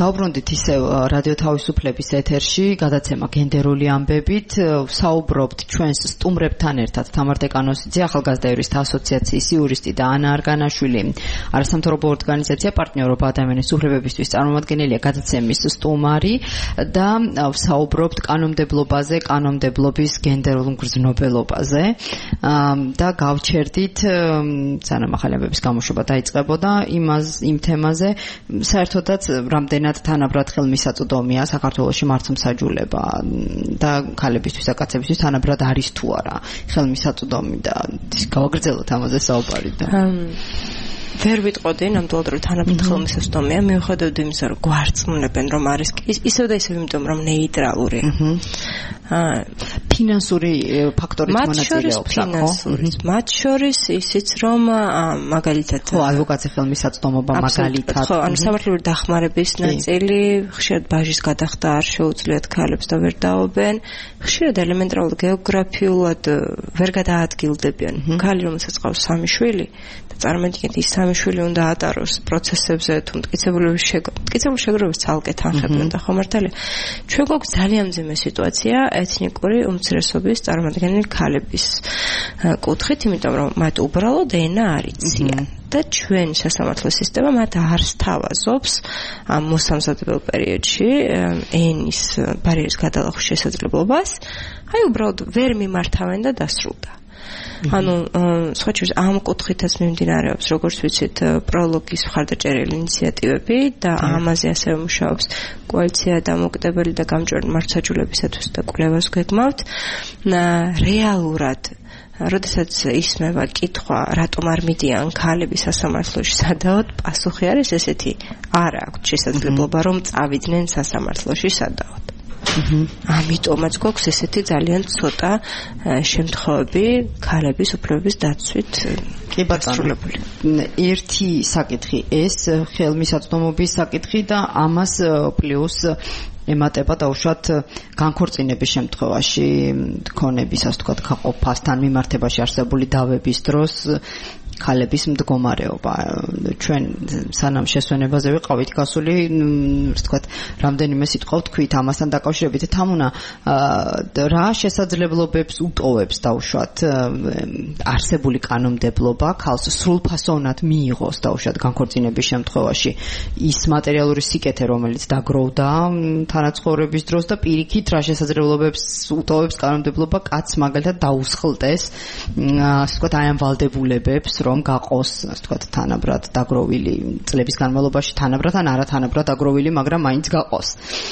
დავბრუნდით ისევ რადიო თავისუფლების ეთერში, გადაცემა გენდერული ამბებით, საუბრობთ ჩვენს სტუმრებთან ერთად თამარ დეკანოსიძე, ახალგაზრდა იურისტთა ასოციაციის იურისტი და ანა არგანაშვილი, არასამთავრობო ორგანიზაცია პარტნიორობა ადამიანის უფლებებისთვის წარმომადგენელია გადაცემის სტუმარი და საუბრობთ კანონმდებლობაზე, კანონმდებლობის გენდერულ მგრძნობელობაზე და გავჩერდით სანამ ახალი ამბების გამოშვება დაიწყებოდა იმას იმ თემაზე, საერთოდაც რამდენად თანაბრად ხელმისაწვდომია საქართველოში მართლმსაჯულება და ქალებისთვის და კაცებისთვის თანაბრად არის თუ არა ხელმისაწვდომი და გავაგრძელოთ ამაზე საუბარი და ვერ ვიტყოდი ნამდვილად რომ თანაბრად ხელმისაწვდომია მიუხედავად იმისა რომ გვარწმუნებენ რომ არის ისევ და ისევ იმიტომ რომ ნეიტრალური აა ფინანსური ფაქტორით მონაწილეობს ფინანსური მათ შორის ისიც რომ მაგალითად ხო ადვოკატის ხელმისაწვდომობა მაგალითად ხო ანუ სამართლიური დახმარების ნაწილი ხშირად ბაჟის გადახდა არ შეუძლიათ ქალებს და ვერ დაობენ ხშირად ელემენტარულად გეოგრაფიულად ვერ გადაადგილდებიან ქალი რომელსაც ყავს სამი შვილი და წარმოიდგინეთ ის სამი შვილი უნდა ატაროს პროცესებზე თუ მტკიცებულების მტკიცებულ შეგროვებას ცალკე თანხებდნენ და ხომ მართალია ჩვენ გვაქვს ძალიან მძიმე სიტუაცია ეთნიკური უმცირესობის წარმოადგენელი ქალების კუთხით იმიტომ რომ მათ უბრალოდ ენა არ იციან და ჩვენ სასამართლო სისტემა მათ არ სთავაზობს ამ მოსამზადებელ პერიოდში ენის ბარიერის გადალახვის შესაძლებლობას აი უბრალოდ ვერ მიმართავენ და დასრულდა ანუ სხვა შორის ამ კუთხითაც მიმდინარეობს როგორც ვიცით პროლოგის მხარდაჭერილი ინიციატივები და ამაზე ასევე მუშაობს კოალიცია დამოუკიდებელი და გამჭვირვალე მართლმსაჯულებისათვის და კვლევას გვეგმავთ რეალურად როდესაც ისმევა კითხვა რატომ არ მიდიან ქალები სასამართლოში სადაოდ პასუხი არის ესეთი არ აქვთ შესაძლებლობა რომ წავიდნენ სასამართლოში სადაოდ ამიტომაც გვაქვს ესეთი ძალიან ცოტა შემთხვევები ქალების უფლებების დაცვით კი ბატონო ერთი საკითხი ეს ხელმისაწვდომობის საკითხი და ამას პლუს ემატება დაუშვათ განქორწინების შემთხვევაში ქონების ასე ვთქვათ გაყოფასთან მიმართებაში არსებული დავების დროს ქალების მდგომარეობა ჩვენ სანამ შესვენებაზე ვიყავით გასული ასე ვთქვათ რამდენიმე სიტყვა ვთქვით ამასთან დაკავშირებით თამუნა რა შესაძლებლობებს უტოვებს დაუშვათ არსებული კანონმდებლობა ქალს სრულფასოვნად მიიღოს დაუშვათ განქორწინების შემთხვევაში ის მატერიალური სიკეთე რომელიც დაგროვდა თანაცხოვრების დროს და პირიქით რა შესაძლებლობებს უტოვებს კანონმდებლობა კაცს მაგალითად დაუსხლტეს ასე ვთქვათ აი ამ ვალდებულებებს რომ გაყოს ასე ვთქვათ თანაბრად დაგროვილი წლების განმავლობაში თანაბრად ან არათანაბრად დაგროვილი მაგრამ მაინც გაყოს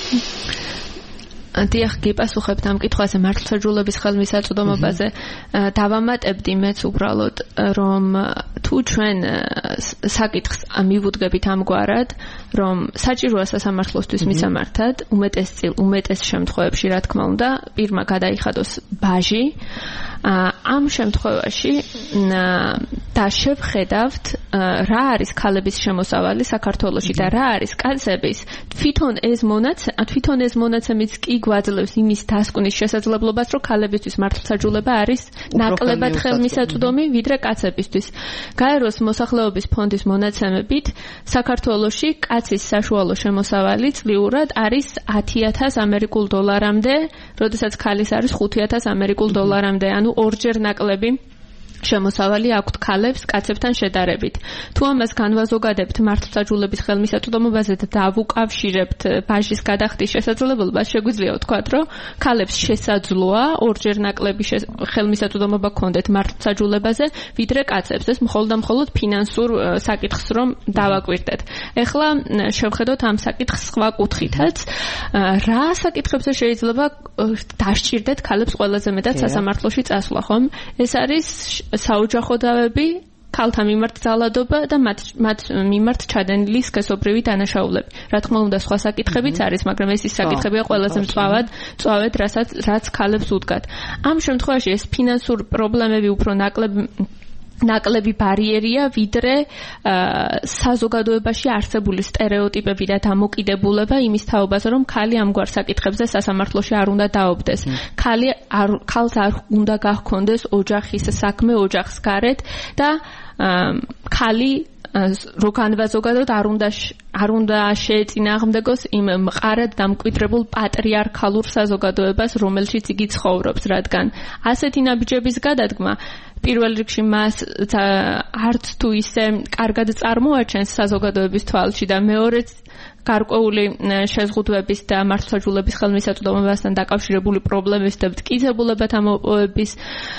დიახ გიპასუხებთ ამ კითხვაზე მართლმსაჯულების ხელმისაწვდომობაზე დავამატებდი მეც უბრალოდ რომ თუ ჩვენ საკითხს მივუდგებით ამგვარად რომ საჭიროა სასამართლოსთვის მისამართად უმეტეს წილ უმეტეს შემთხვევებში რა თქმა უნდა პირმა გადაიხადოს ბაჟი ამ შემთხვევაში და შევხედავთ რა არის ქალების შემოსავალი საქართველოში და რა არის კაცების თვითონ ეს მონაცემა თვითონ ეს მონაცემიც კი გვაძლევს იმის დასკვნის შესაძლებლობას რომ ქალებისთვის მართლმსაჯულება არის ნაკლებად ხელმისაწვდომი ვიდრე კაცებისთვის გაეროს მოსახლეობის ფონდის მონაცემებით საქართველოში კაცის საშუალო შემოსავალი წლიურად არის ათი ათასი ამერიკულ დოლარამდე, როდესაც ქალის არის ხუთი ათასი ამერიკულ დოლარამდე, ანუ ორჯერ ნაკლები შემოსავალი აქვთ ქალებს კაცებთან შედარებით. თუ ამას განვაზოგადებთ მართლმსაჯულების ხელმისაწვდომობაზე და დავუკავშირებთ ბაჟის გადახდის შესაძლებლობას, შეგვიძლია ვთქვათ, რომ ქალებს შესაძლოა ორჯერ ნაკლები ხელმისაწვდომობა ჰქონდეთ მართლმსაჯულებაზე, ვიდრე კაცებს. ეს მხოლოდ და მხოლოდ ფინანსურ საკითხს რომ დავაკვირდეთ. ეხლა შევხედოთ ამ საკითხს სხვა კუთხითაც. რა საკითხებზე შეიძლება დასჭირდეთ ქალებს ყველაზე მეტად სასამართლოში წასვლა, ხომ? ეს არის საოჯახო დავები, ქალთა მიმართ ძალადობა და მათ მათ მიმართ ჩადენილი სქესობრივი დანაშაულები. რა თქმა უნდა, სხვა საკითხებიც არის, მაგრამ ეს ის საკითხებია ყველაზე მწვავად, მწვავედ, რასაც რაც ქალებს უდგათ. ამ შემთხვევაში ეს ფინანსური პრობლემები უფრო ნაკლები ნაკლები ბარიერია, ვიდრე საზოგადოებაში არსებული სტერეოტიპები და დამოკიდებულება იმის თაობაზე, რომ ქალი ამგვარ საკითხებზე სასამართლოში არ უნდა დაობდეს. ქალი არ ქალს არ უნდა გახონდეს ოჯახის საქმე ოჯახს გარეთ და ქალი რო განვაზოგადოთ არ უნდა არ უნდა შეეწინააღმდეგოს იმ მყარად დამკვიდრებულ პატრიარქალურ საზოგადოებას, რომელშიც იგი ცხოვრობს, რადგან ასეთი ნაბიჯების გადადგმა პირველ რიგში მას არც თუ ისე კარგად წარმოაჩენს საზოგადოების თვალში და მეორეც გარკვეული შეზღუდვების და მართლმსაჯულების ხელმისაწვდომობასთან დაკავშირებული პრობლემების და მტკიცებულებათა მოპოვების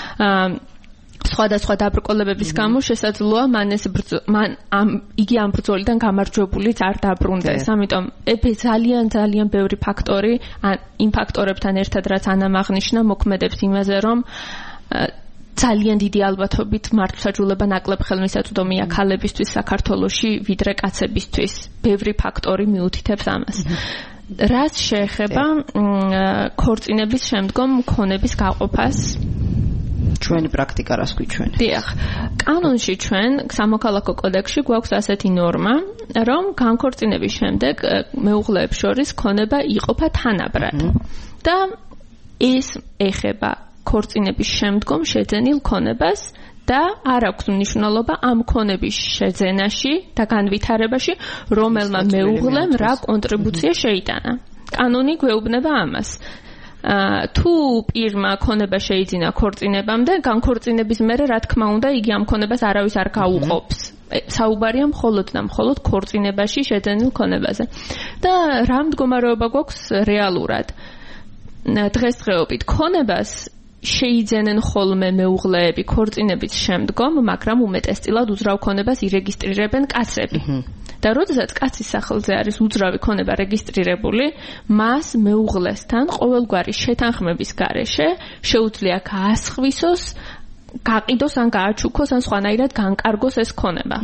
სხვადასხვა დაბრკოლებების გამო შესაძლოა მან ეს მან ამ იგი ამ ბრძოლიდან გამარჯვებულიც არ დაბრუნდეს. ამიტომ ეფე ძალიან ძალიან ბევრი ფაქტორი იმ ფაქტორებთან ერთად რაც ანამ აღნიშნა მოქმედებს იმაზე, რომ ძალიან დიდი ალბათობით მართლმსაჯულება ნაკლებ ხელმისაწვდომია ქალებისთვის საქართველოში ვიდრე კაცებისთვის. ბევრი ფაქტორი მიუთითებს ამას. რაც შეეხება ქორწინების შემდგომ მქონების გაყოფას, ჩვენი პრაქტიკა რას გვიჩვენებს? დიახ, კანონში ჩვენ სამოქალაქო კოდექსში გვაქვს ასეთი ნორმა, რომ განქორწინების შემდეგ მეუღლეებს შორის ქონება იყოფა თანაბრად. და ეს ეხება ქორწინების შემდგომ შეძენილ ქონებას და არ აქვს მნიშვნელობა ამ ქონების შეძენაში და განვითარებაში, რომელმა მეუღლემ რა კონტრიბუცია შეიტანა. კანონი გვეუბნება ამას. თუ პირმა ქონება შეიძინა ქორწინებამდე, განქორწინების მერე რა თქმა უნდა იგი ამ ქონებას არავის არ გაუყოფს. საუბარია მხოლოდ და მხოლოდ ქორწინებაში შეძენილ ქონებაზე. და რა მდგომარეობა გვაქვს რეალურად? დღესდღეობით ქონებას შეიძენენ ხოლმე მეუღლეები ქორწინების შემდგომ, მაგრამ უმეტესწილად უძრავ ქონებას ირეგისტრირებენ კაცები. და როდესაც კაცის სახელზე არის უძრავი ქონება რეგისტრირებული, მას მეუღლესთან ყოველგვარი შეთანხმების გარეშე შეუძლია გაასხვისოს, გაყიდოს ან გააჩუქოს ან სხვანაირად განკარგოს ეს ქონება.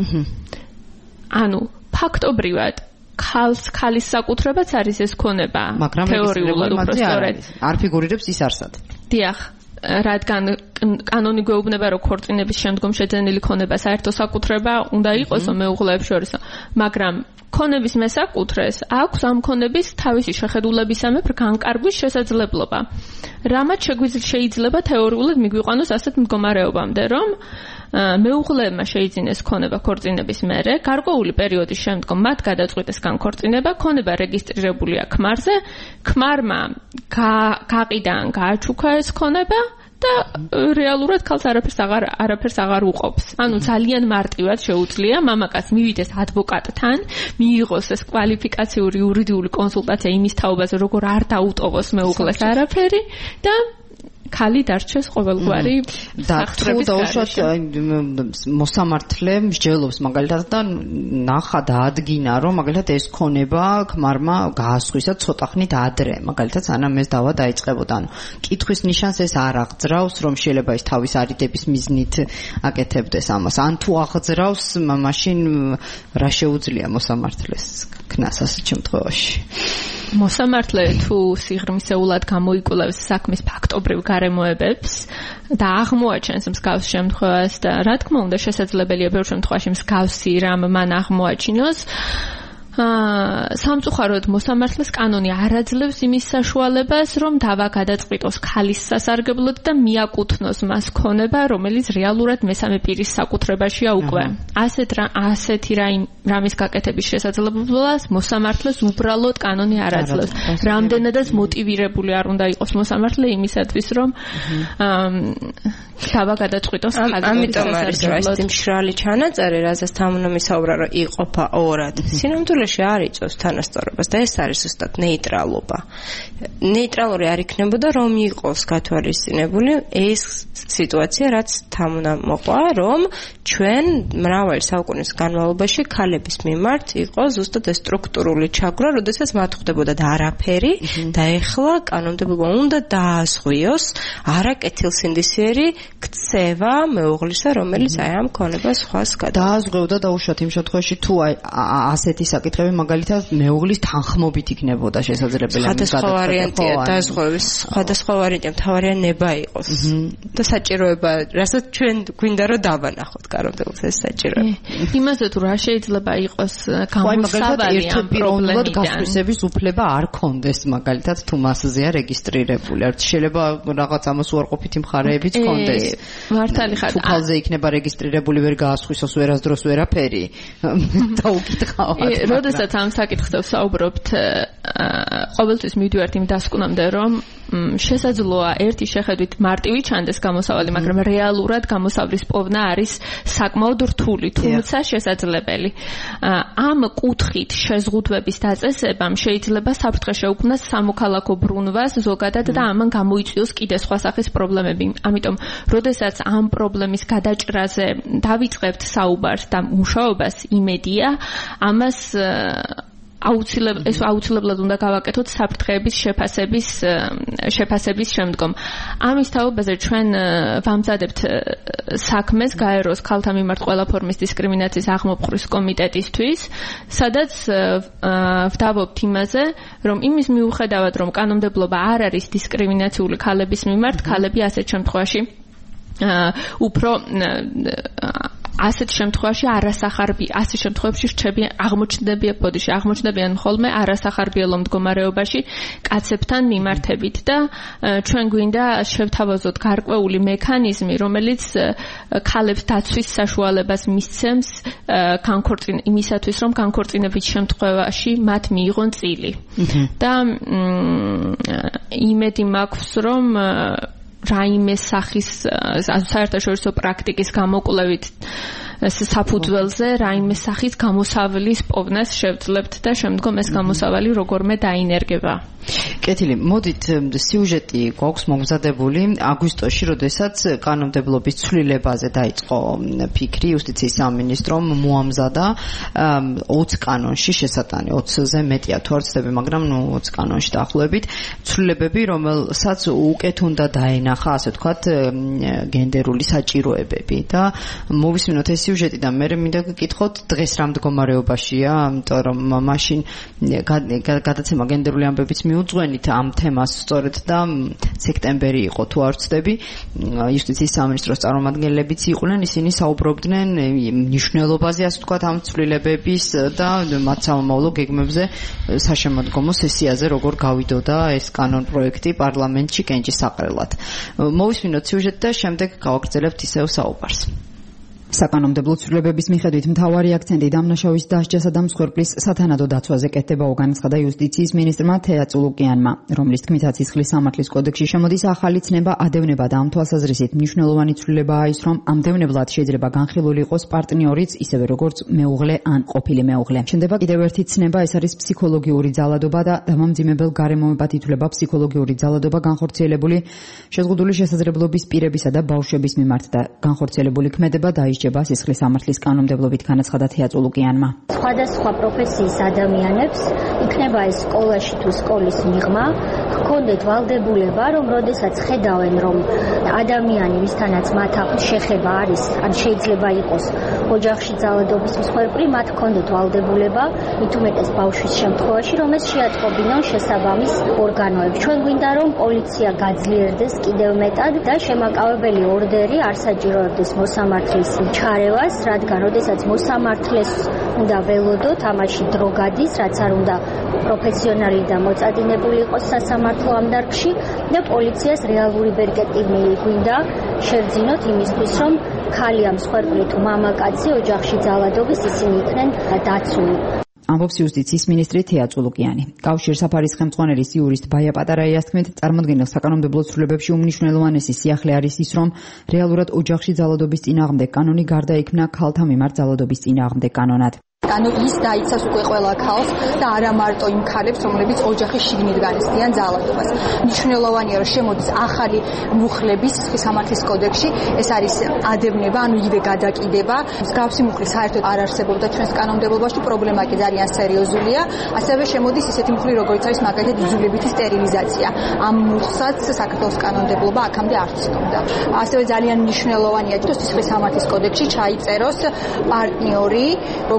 ანუ ფაქტობრივად ქალს ქალის საკუთრებაც არის ეს ქონება, თეორიულად უფრო სწორად არ ფიგურირებს ის არსად. დიახ, რადგან კანონი გვეუბნება, რომ ქორწინების შემდგომ შეძენილი ქონება საერთო საკუთრება უნდა იყოს მეუღლეებს შორის, მაგრამ ქონების მესაკუთრეს აქვს ამ ქონების თავისი შეხედულებისამებრ განკარგვის შესაძლებლობა. რამაც შეიძლება თეორიულად მიგვიყვანოს ასეთ მდგომარეობამდე, რომ მეუღლეებმა შეიძინეს ქონება ქორწინების მერე, გარკვეული პერიოდის შემდგომ მათ გადაწყვიტეს განქორწინება, ქონება რეგისტრირებულია ქმარზე, ქმარმა გაყიდა ან გააჩუქა ეს ქონება და რეალურად ქალს არაფერს აღარ არაფერს აღარ უყოფს. ანუ ძალიან მარტივად შეუძლია მამაკაც მივიდეს ადვოკატთან, მიიღოს ეს კვალიფიკაციური იურიდიული კონსულტაცია იმის თაობაზე, როგორ არ დაუტოვოს მეუღლეს არაფერი და ქალი დარჩეს ყოველგვარი საფრთხის გარეშე. მოსამართლე მსჯელობს მაგალითად და ნახა და ადგინა, რომ მაგალითად ეს ქონება ქმარმა გაასხვისა ცოტა ხნით ადრე, მაგალითად სანამ ეს დავა დაიწყებოდა. ანუ კითხვის ნიშანს ეს არ აღძრავს, რომ შეიძლება ის თავის არიდების მიზნით აკეთებდეს ამას. ან თუ აღძრავს, მაშინ რა შეუძლია მოსამართლეს ქნას ასეთ შემთხვევაში? მოსამართლე თუ სიღრმისეულად გამოიკვლევს საქმის ფაქტობრივ გარემოებებს და აღმოაჩენს მსგავს შემთხვევას და რა თქმა უნდა შესაძლებელია ბევრ შემთხვევაში მსგავსი რამ მან აღმოაჩინოს, სამწუხაროდ მოსამართლეს კანონი არ აძლევს იმის საშუალებას, რომ დავა გადაწყვიტოს ქალის სასარგებლოდ და მიაკუთვნოს მას ქონება, რომელიც რეალურად მესამე პირის საკუთრებაშია უკვე. ასეთ ასეთი რამის გაკეთების შესაძლებლობას მოსამართლეს უბრალოდ კანონი არ აძლევს. რამდენადაც მოტივირებული არ უნდა იყოს მოსამართლე იმისათვის, რომ დავა გადაწყვიტოს ქალის სასარგებლოდ. ამიტომ არის ეს მშრალი ჩანაწერი, რაზეც თანამისაუბრა, რომ იყოფა ორად. სინამდვილეში არ იწევს თანასწორობას და ეს არის ზუსტად ნეიტრალობა. ნეიტრალური არ იქნებოდა, რომ იყოს გათვალისწინებული ეს სიტუაცია, რაც თანამოყვა, რომ ჩვენ მრავალი საუკუნის განმავლობაში ქალების მიმართ იყო ზუსტად ეს სტრუქტურული ჩაგვრა, როდესაც მათ ხვდებოდა და არაფერი და ეხლა კანონმდებლობა უნდა დაასხვიოს არაკეთილსინდისიერი ქცევა მეუღლისა, რომელიც აი ამ ქონებას სხვას გადააჭრა. დააზღვევდა დაუშვათ იმ შემთხვევაში, თუ აი ასეთი საკითხები მაგალითად მეუღლის თანხმობით იქნებოდა შესაძლებელი. სხვადასხვა ვარიანტია დაზღვევის, სხვადასხვა ვარიანტია, მთავარია ნება იყოს და საჭიროება, რასაც ჩვენ გვინდა რომ დავანახოთ კანონმდებლობას ეს საჭიროება. იმაზე თუ რა შეიძლება იყოს გამოსავალი ამ პრობლემიდან, გასხვისების უფლება არ კონდეს მაგალითად თუ მასზეა რეგისტრირებული. არ შეიძლება რაღაც ამას უარყოფითი მხარეებიც კონდეს. არის. მართალი ხარ. თვალზე იქნება რეგისტრირებული, ვერ გაასხვისოს ვერასდროს ვერაფერი. დაუკითხავ. როდესაც ამ საკითხს ვსაუბრობთ, ყოველთვის მივდივართ იმ დასკვნამდე, რომ შესაძლოა ერთი შეხედვით მარტივი ჩანდეს გამოსავალი, მაგრამ რეალურად გამოსავლის პოვნა არის საკმაოდ რთული, თუმცა შესაძლებელი. ამ კუთხით შეზღუდვების დაწესებამ შეიძლება საფრთხე შეუქმნას სამოქალაქო ბრუნვას ზოგადად და ამან გამოიწვიოს კიდე სხვა სახის პრობლემები. ამიტომ, როდესაც ამ პრობლემის გადაჭრაზე დავიწყებთ საუბარს და მუშაობას, იმედია, ამას აუცილებლად ეს აუცილებლად უნდა გავაკეთოთ საფრთხეების შეფასების შეფასების შემდგომ. ამის თაობაზე ჩვენ ვამზადებთ საქმეს გაეროს ქალთა მიმართ ყველა ფორმის დისკრიმინაციის აღმოფხვრვის კომიტეტისთვის, სადაც ვდავობთ იმაზე, რომ იმის მიუხედავად, რომ კანონმდებლობა არ არის დისკრიმინაციული ქალების მიმართ, ქალები ასეთ შემთხვევაში უფრო ასეთ შემთხვევაში არასახარბი, ასეთ შემთხვევებში რჩებიან აღმოჩნდებიან ბოდიში, აღმოჩნდებიან ხოლმე არასახარბიელო მდგომარეობაში კაცებთან მიმართებით და ჩვენ გვინდა შევთავაზოთ გარკვეული მექანიზმი, რომელიც ქალებს დაცვის საშუალებას მისცემს განქორწინ იმისათვის, რომ განქორწინების შემთხვევაში მათ მიიღონ წილი. და იმედი მაქვს, რომ რაიმე სახის საერთაშორისო პრაქტიკის გამოკვლევით საფუძველზე რაიმე სახის გამოსავლის პოვნას შევძლებთ და შემდგომ ეს გამოსავალი როგორმე დაინერგება. კეთილი, მოდით სიუჟეტი გვაქვს მომზადებული აგვისტოში, როდესაც კანონმდებლობის ცვლილებაზე დაიწყო ფიქრი იუსტიციის სამინისტრომ მოამზადა ოცი კანონში შესატანი, ოცზე მეტია თუ არ ვცდები, მაგრამ ნუ ოცი კანონში დაახლოებით ცვლილებები, რომელსაც უკეთ უნდა დაენახა, ასე ვთქვათ, გენდერული საჭიროებები და მოვისმინოთ ეს სიუჟეტი და მე მინდა გკითხოთ დღეს რა მდგომარეობაშია, იმიტომ რომ მაშინ გადაცემა გენდერული ამბებიც მიუძღვენით ამ თემას სწორედ და სექტემბერი იყო თუ არ ვცდები, იუსტიციის სამინისტროს წარმომადგენლებიც იყვნენ, ისინი საუბრობდნენ მნიშვნელობაზე, ასე ვთქვათ, ამ ცვლილებების და მათ სამომავლო გეგმებზე საშემოდგომო სესიაზე როგორ გავიდოდა ეს კანონ პროექტი პარლამენტში კენჭის საყრელად. მოვისმინოთ სიუჟეტი და შემდეგ გავაგრძელებთ ისევ საუბარს. საკანონმდებლო ცვლილებების მიხედვით მთავარი აქცენტი დამნაშავის დასჯასა და მსხვერპლის სათანადო დაცვაზე კეთდება, განაცხადა იუსტიციის მინისტრმა თეა წულუკიანმა, რომლის თქმით სისხლის სამართლის კოდექსში შემოდის ახალი ცნება ადევნება და ამ თვალსაზრისით მნიშვნელოვანი ცვლილებაა ის, რომ ამდევნებლად შეიძლება განხილული იყოს პარტნიორიც, ისევე როგორც მეუღლე ან ყოფილი მეუღლე. შენდება კიდევ ერთი ცნება, ეს არის ფსიქოლოგიური ძალადობა და დამამძიმებელ გარემოებად ითვლება ფსიქოლოგიური ძალადობა განხორციელებული შეზღუდული შესაძლებლობის პირებისა და ბავშვების მიმართ და განხორციელებული ქმედება დაიშ სისხლის სამართლის კანონმდებლობით, განაცხადა თეა წულუკიანმა. სხვადასხვა პროფესიის ადამიანებს, იქნება ეს სკოლაში თუ სკოლის მიღმა, ჰქონდეთ ვალდებულება, რომ როდესაც ხედავენ, რომ ადამიანი, ვისთანაც მათ შეხება არის, ან შეიძლება იყოს ოჯახში ძალადობის მსხვერპლი, მათ ჰქონდეთ ვალდებულება, მით უმეტეს ბავშვის შემთხვევაში, რომ ეს შეატყობინონ შესაბამის ორგანოებს. ჩვენ გვინდა, რომ პოლიცია გაძლიერდეს კიდევ მეტად და შემაკავებელი ორდერი არ საჭიროებდეს მოსამართლის ჩარევას, რადგან როდესაც მოსამართლეს უნდა ველოდოთ, ამაში დრო გადის, რაც არ უნდა პროფესიონალი და მოწადინებული იყოს სასამართლო ამ დარგში და პოლიციას რეალური პერსპექტივა გვინდა შევძინოთ იმისთვის, რომ ქალი ამ მსხვერპლი თუ მამაკაცი ოჯახში ძალადობის ისინი იქნენ დაცული. ამბობს იუსტიციის მინისტრი თეა წულუკიანი. კავშირსაფარის ხელმძღვანელის იურისტ ბაია პატარაიას თქმით, წარმომადგენელ საკანონმდებლო ცვლილებებში უმნიშვნელოვანესი სიახლე არის ის, რომ რეალურად ოჯახში ძალადობის წინააღმდეგ კანონი გარდაიქმნა ქალთა მიმართ ძალადობის წინააღმდეგ კანონად. ანუ ის დაიცავს უკვე ყველა ქალს და არა მარტო იმ ქალებს, რომლებიც ოჯახის შიგნით განიცდიან ძალადობას. მნიშვნელოვანია, რომ შემოდის ახალი მუხლები სისხლის სამართლის კოდექსში, ეს არის ადევნება, ანუ იგივე გადაკიდება. მსგავსი მუხლი საერთოდ არ არსებობდა ჩვენს კანონმდებლობაში, პრობლემა კი ძალიან სერიოზულია. ასევე შემოდის ისეთი მუხლი, როგორიც არის მაგალითად იძულებითი სტერილიზაცია. ამ მუხლსაც საქართველოს კანონმდებლობა აქამდე არ ცნობდა. ასევე ძალიან მნიშვნელოვანია, რომ სისხლის სამართლის კოდექსში ჩაიწეროს პარტნიორი, როგორც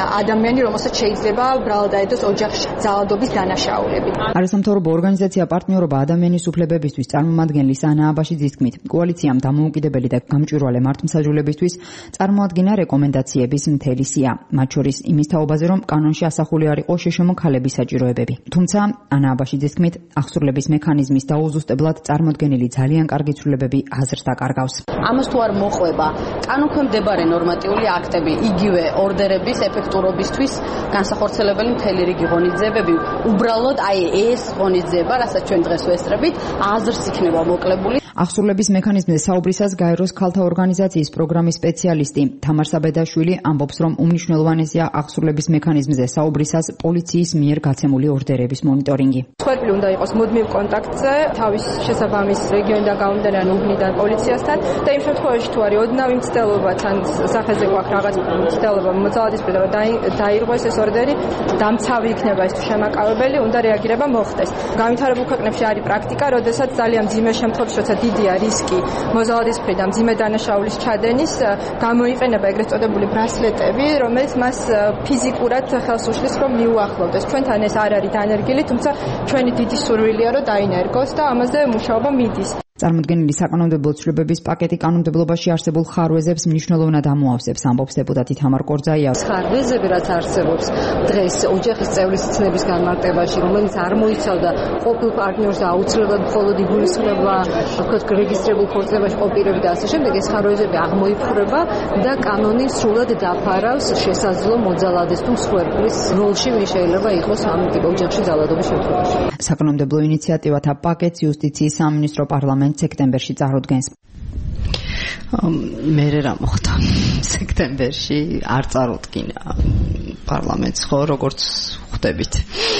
ადამიანი, რომელსაც შეიძლება ბრალად დაედოს ოჯახში ძალადობის დანაშაულები. არასამთავრობო ორგანიზაცია პარტნიორობა ადამიანის უფლებებისთვის წარმომადგენლის ანა აბაშიძის თქმით, კოალიციამ დამოუკიდებელი და გამჭვირვალე მართლმსაჯულებისთვის წარმოადგინა რეკომენდაციების მთელი სია, მათ შორის იმის თაობაზე, რომ კანონში ასახული არ იყო შეშმო ქალების საჭიროებები. თუმცა ანა აბაშიძის თქმით, აღსრულების მექანიზმის დაუზუსტებლად წარმოდგენილი ძალიან კარგი ცვლილებები აზრს დაკარგავს. ამას თუ არ მოყვება კანონქვემდებარე ნორმატიული აქტები, იგივე ორდერების ეფექტურობისთვის განსახორციელებელი მთელი რიგი ღონისძიებები, უბრალოდ აი ეს ღონისძიება, რასაც ჩვენ დღეს ვესწრებით, აზრს იქნება მოკლებული. აღსრულების მექანიზმზე საუბრისას გაეროს ქალთა ორგანიზაციის პროგრამის სპეციალისტი თამარ საბედაშვილი ამბობს, რომ უმნიშვნელოვანესია აღსრულების მექანიზმზე საუბრისას პოლიციის მიერ გაცემული ორდერების მონიტორინგი. მსხვერპლი უნდა იყოს მუდმივ კონტაქტზე თავის შესაბამის რეგიონიდან გამომდინარე უბნიდან პოლიციასთან და იმ შემთხვევაში თუ არის ოდნავი მცდელობა თან სახეზე გვაქვს რაღაც მცდელობა მოძალადის პირობა დაირღვეს ეს ორდერი, დამცავი იქნება ეს თუ შემაკავებელი, უნდა რეაგირება მოხდეს. განვითარებულ ქვეყნებში არის პრაქტიკა, როდესაც ძალიან მძიმე შემთხვევებში, როცა დიდია რისკი მოძალადის მხრიდან მძიმე დანაშაულის ჩადენის, გამოიყენება ეგრეთ წოდებული ბრასლეტები, რომელიც მას ფიზიკურად ხელს უშლის, რომ მიუახლოვდეს. ჩვენთან ეს არ არის დანერგილი, თუმცა ჩვენი დიდი სურვილია, რომ დაინერგოს და ამაზე მუშაობა მიდის. წარმოდგენილი საკანონმდებლო ცვლილებების პაკეტი კანონმდებლობაში არსებულ ხარვეზებს მნიშვნელოვნად ამოავსებს, ამბობს დეპუტატი თამარ კორძაია. ხარვეზები, რაც არსებობს დღეს ოჯახის წევრის ცნების განმარტებაში, რომელიც არ მოიცავდა ყოფილ პარტნიორს და აუცილებლად მხოლოდ იგულისხმება, ვთქვათ, რეგისტრირებულ ქორწინებაში ყოფილები და ასე შემდეგ, ეს ხარვეზები აღმოიფხვრება და კანონი სრულად დაფარავს შესაძლო მოძალადეს თუ მსხვერპლის როლში, ვინ შეიძლება იყოს ამ ტიპ ოჯახში ძალადობის შემთხვევაში. საკანონმდებლო ინიციატივათა პაკეტს იუსტიციის სამინისტრო პარლამენტ სექტემბერში წარუდგენს. მერე რა მოხდა? სექტემბერში არ წარუდგინა პარლამენტს, ხო, როგორც ხვდებით.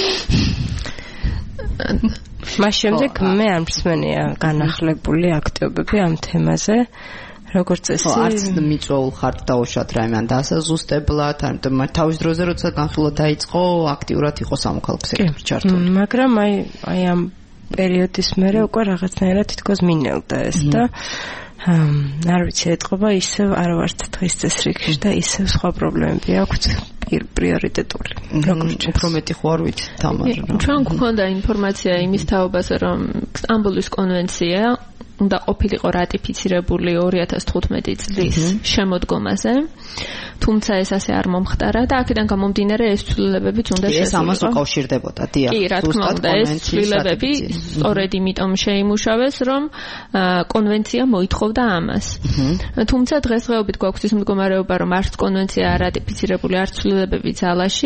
მას შემდეგ მე არ მსმენია განახლებული აქტივობები ამ თემაზე. როგორც წესი, არც მიწვეულ ხარ დაუშვათ რაიმე ან დასაზუსტებლად, ან თავის დროზე როცა განხილვა დაიწყო, აქტიურად იყო სამოქალაქო სექტორი ჩართული. მაგრამ აი აი ამ პერიოდის მერე უკვე რაღაცნაირად თითქოს მინელდა ეს და არ ვიცი, ეთყობა ისევ არ ვართ დღის წესრიგში და ისევ სხვა პრობლემები აქვს პრიორიტეტული. როგორც უფრო მეტი ხო არ ვიცი, თამარ. ჩვენ გვქონდა ინფორმაცია იმის თაობაზე, რომ სტამბოლის კონვენცია უნდა ყოფილიყო რატიფიცირებული ორი ათას თხუთმეტი წლის შემოდგომაზე, თუმცა ეს ასე არ მომხდარა და აქედან გამომდინარე ეს ცვლილებებიც უნდა შესულიყო. ეს ამას უკავშირდებოდა, დიახ. კი, რა თქმა უნდა, ეს ცვლილებები სწორედ იმიტომ შეიმუშავეს, რომ კონვენცია მოითხოვდა ამას. თუმცა დღესდღეობით გვაქვს ის მდგომარეობა, რომ არც კონვენცია არ რატიფიცირებული, არც ცვლილებები ძალაში.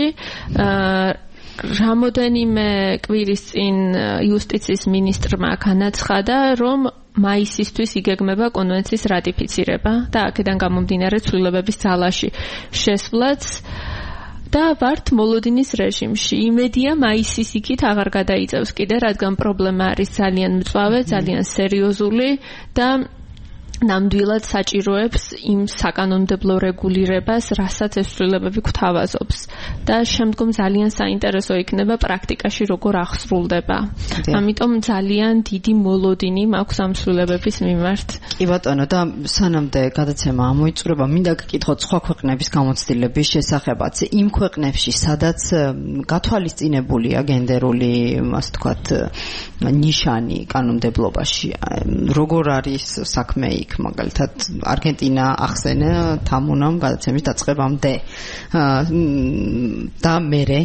რამოდენიმე კვირის წინ იუსტიციის მინისტრმა განაცხადა, რომ მაისისთვის იგეგმება კონვენციის რატიფიცირება და აქედან გამომდინარე ცვლილებების ძალაში შესვლაც და ვართ მოლოდინის რეჟიმში. იმედია მაისის იქით აღარ გადაიწევს კიდე, რადგან პრობლემა არის ძალიან მწვავე, ძალიან სერიოზული და ნამდვილად საჭიროებს იმ საკანონმდებლო რეგულირებას, რასაც ეს ცვლილებები გვთავაზობს და შემდგომ ძალიან საინტერესო იქნება პრაქტიკაში როგორ აღსრულდება. ამიტომ ძალიან დიდი მოლოდინი მაქვს ამ ცვლილებების მიმართ. კი ბატონო, და სანამდე გადაცემა ამოიწურება, მინდა გკითხოთ სხვა ქვეყნების გამოცდილების შესახებაც. იმ ქვეყნებში, სადაც გათვალისწინებულია გენდერული, ასე ვთქვათ, ნიშანი კანონმდებლობაში, როგორ არის საქმე? მაგალითად არგენტინა ახსენე თამუნამ გადაცემის დაწყებამდე და მერე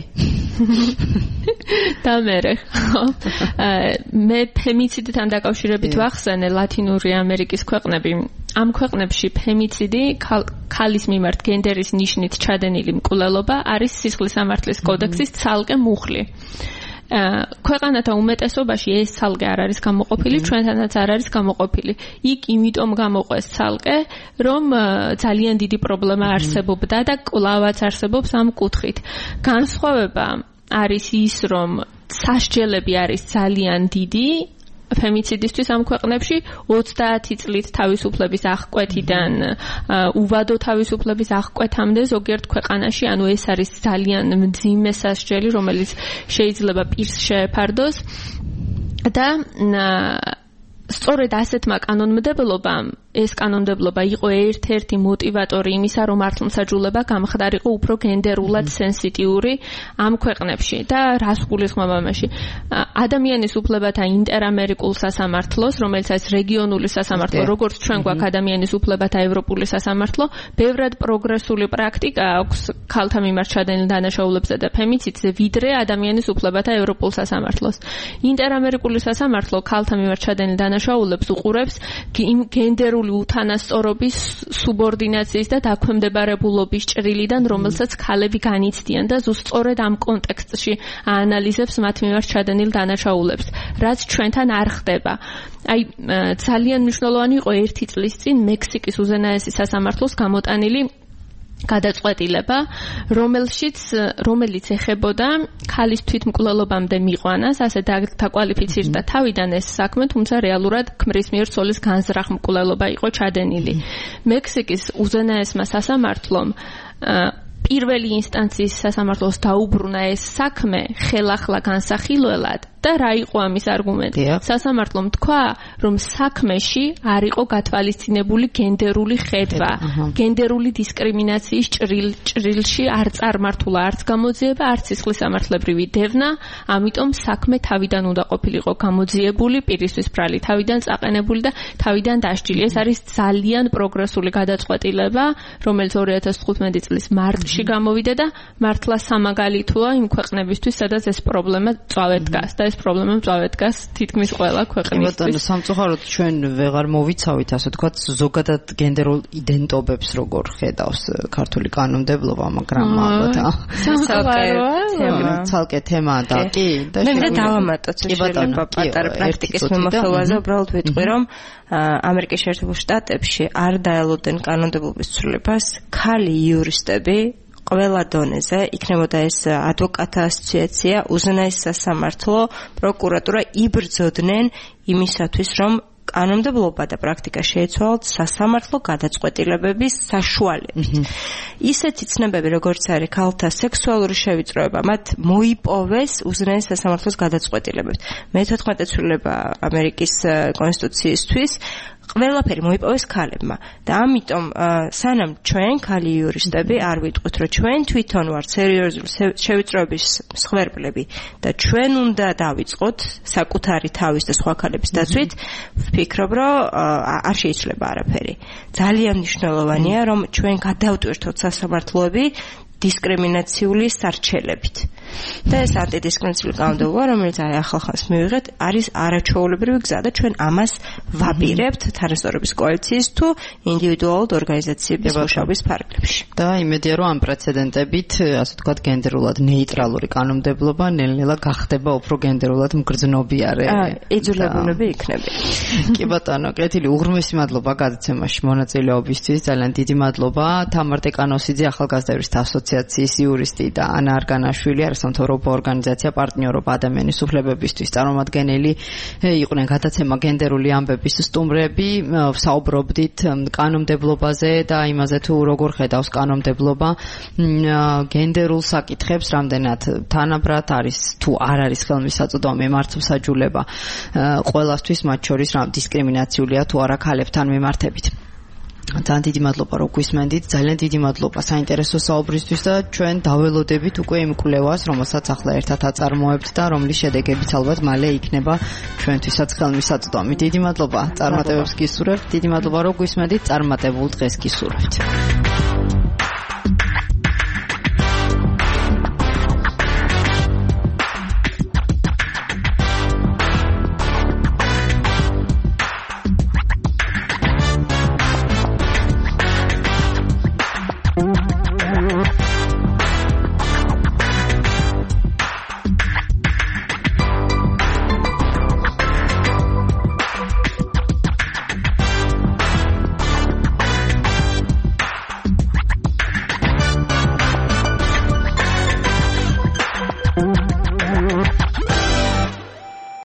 და მერე მე ფემიციდთან დაკავშირებით ვახსენე ლათინური ამერიკის ქვეყნები. ამ ქვეყნებში ფემიციდი ქალის მიმართ გენდერის ნიშნით ჩადენილი მკვლელობა არის სისხლის სამართლის კოდექსის ცალკე მუხლი. ქვეყანათა უმეტესობაში ეს ცალკე არ არის გამოყოფილი, ჩვენთანაც არ არის გამოყოფილი. იქ იმიტომ გამოყვეს ცალკე, რომ ძალიან დიდი პრობლემა არსებობდა და კვლავაც არსებობს ამ კუთხით. განსხვავება არის ის, რომ სასჯელები არის ძალიან დიდი ფემიციდისთვის ამ ქვეყნებში ოცდაათი წლით თავისუფლების აღკვეთიდან უვადო თავისუფლების აღკვეთამდე ზოგიერთ ქვეყანაში, ანუ ეს არის ძალიან მძიმე სასჯელი, რომელიც შეიძლება პირს შეეფარდოს და სწორედ ასეთმა კანონმდებლობამ ეს კანონმდებლობა იყო ერთ-ერთი მოტივატორი იმისა, რომ მართლმსაჯულება გამხდარიყო უფრო გენდერულად სენსიტიური ამ ქვეყნებში და რას გულისხმობ ამაში? ადამიანის უფლებათა ინტერამერიკულ სასამართლოს, რომელიც არის რეგიონული სასამართლო, როგორც ჩვენ გვაქვს ადამიანის უფლებათა ევროპული სასამართლო, ბევრად პროგრესული პრაქტიკა აქვს ქალთა მიმართ ჩადენილ დანაშაულებსა და ფემიციდზე, ვიდრე ადამიანის უფლებათა ევროპულ სასამართლოს. ინტერამერიკული სასამართლო ქალთა მიმართ ჩადენილ დანაშაულებს უყურებს გენდერული უთანასწორობის, სუბორდინაციის და დაქვემდებარებულობის ჭრილიდან, რომელსაც ქალები განიცდიან და ზუსტად ამ კონტექსტში აანალიზებს მათ მიმართ ჩადენილ დანაშაულებს, რაც ჩვენთან არ ხდება. აი ძალიან მნიშვნელოვანი იყო ერთი წლის წინ მექსიკის უზენაესი სასამართლოს გამოტანილი გადაწყვეტილება, რომელშიც რომელიც ეხებოდა ქალის თვითმკვლელობამდე მიყვანას, ასე დაკვალიფიცირდა თავიდან ეს საქმე, თუმცა რეალურად ქმრის მიერ ცოლის განზრახ მკვლელობა იყო ჩადენილი. მექსიკის უზენაესმა სასამართლომ პირველი ინსტანციის სასამართლოს დაუბრუნა ეს საქმე ხელახლა განსახილველად და რა იყო ამის არგუმენტი? სასამართლომ თქვა, რომ საქმეში არ იყო გათვალისწინებული გენდერული ხედვა, გენდერული დისკრიმინაციის ჭრილში არ წარმართულა არც გამოძიება, არც სისხლისამართლებრივი დევნა, ამიტომ საქმე თავიდან უნდა ყოფილიყო გამოძიებული, პირისთვის ბრალი თავიდან წაყენებული და თავიდან დასჯილი. ეს არის ძალიან პროგრესული გადაწყვეტილება, რომელიც ორი ათას თხუთმეტი წლის მარტში გამოვიდა და მართლა სამაგალითოა იმ ქვეყნებისთვის, სადაც ეს პრობლემა წავედ დგას და ეს პრობლემა წავედ დგას თითქმის ყველა ქვეყნისთვის. ბატონო, სამწუხაროდ ჩვენ ვეღარ მოვიცავით, ასე თქვათ, ზოგადად გენდერულ იდენტობებს როგორ ხედავს ქართული კანონმდებლობა, მაგრამ ალბათ ცალკე თემა და კი და მე მე დავამატოთ შეიძლება პატარა პრაქტიკის მიმოხილვაზე, უბრალოდ ვიტყვი, რომ ამერიკის შეერთებულ შტატებში არ დაელოდენ კანონმდებლობის ცვლილებას ქალი იურისტები ყველა დონეზე, იქნებოდა ეს ადვოკატთა ასოციაცია, უზენაესი სასამართლო, პროკურატურა იბრძოდნენ იმისათვის, რომ კანონმდებლობა და პრაქტიკა შეეცვალათ სასამართლო გადაწყვეტილებების საშუალებით. ისეთი ცნებები, როგორც არის ქალთა სექსუალური შევიწროება, მათ მოიპოვეს უზენაეს სასამართლოს გადაწყვეტილებებით. მეთოთხმეტე ცვლილება ამერიკის კონსტიტუციისთვის ყველაფერი მოიპოვეს ქალებმა და ამიტომ სანამ ჩვენ ქალი იურისტები არ ვიტყვით, რომ ჩვენ თვითონ ვართ სერიოზული შევიწროების მსხვერპლები და ჩვენ უნდა დავიწყოთ საკუთარი თავის და სხვა ქალების დაცვით, ვფიქრობ, რომ არ შეიძლება არაფერი. ძალიან მნიშვნელოვანია, რომ ჩვენ გადავტვირთოთ სასამართლოები დისკრიმინაციული სარჩელებით. და ეს ანტიდისკრიმინაციული კანონმდებლობა, რომელიც აი ახალხანს მივიღეთ, არის არაჩვეულებრივი გზა და ჩვენ ამას ვაპირებთ თანასწორობის კოალიციის თუ ინდივიდუალურ ორგანიზაციების მუშაობის ფარგლებში. და იმედია, რომ ამ პრეცედენტებით, ასე ვთქვათ, გენდერულად ნეიტრალური კანონმდებლობა ნელ-ნელა გახდება უფრო გენდერულად მგრძნობიარე. იძულებულები იქნება. კი ბატონო, კეთილი, უღრმესი მადლობა გადაცემაში მონაწილეობისთვის, ძალიან დიდი მადლობა. თამარ ტეკანოსიძე, ახალგაზრდების ასოციაციის იურისტი და ანა არგანაშვილი, არასამთავრობო ორგანიზაცია პარტნიორობა ადამიანის უფლებებისთვის წარმომადგენელი იყვნენ. გადაცემა გენდერული ამბების სტუმრები, საუბრობდით კანონმდებლობაზე და იმაზე თუ როგორ ხედავს კანონმდებლობა გენდერულ საკითხებს, რამდენად თანაბრად არის თუ არ არის ხელმისაწვდომი მართლმსაჯულება ყველასთვის, მათ შორის რა დისკრიმინაციულია თუ არა ქალებთან მიმართებით. ძალიან დიდი მადლობა რომ გვისმენდით, ძალიან დიდი მადლობა საინტერესო საუბრისთვის და ჩვენ დაველოდებით უკვე იმ კვლევას, რომელსაც ახლა ერთად აწარმოებთ და რომლის შედეგებიც ალბათ მალე იქნება ჩვენთვისაც ხელმისაწვდომი. დიდი მადლობა წარმატებებს გისურვებთ, დიდი მადლობა რომ გვისმენდით, წარმატებულ დღეს გისურვებთ.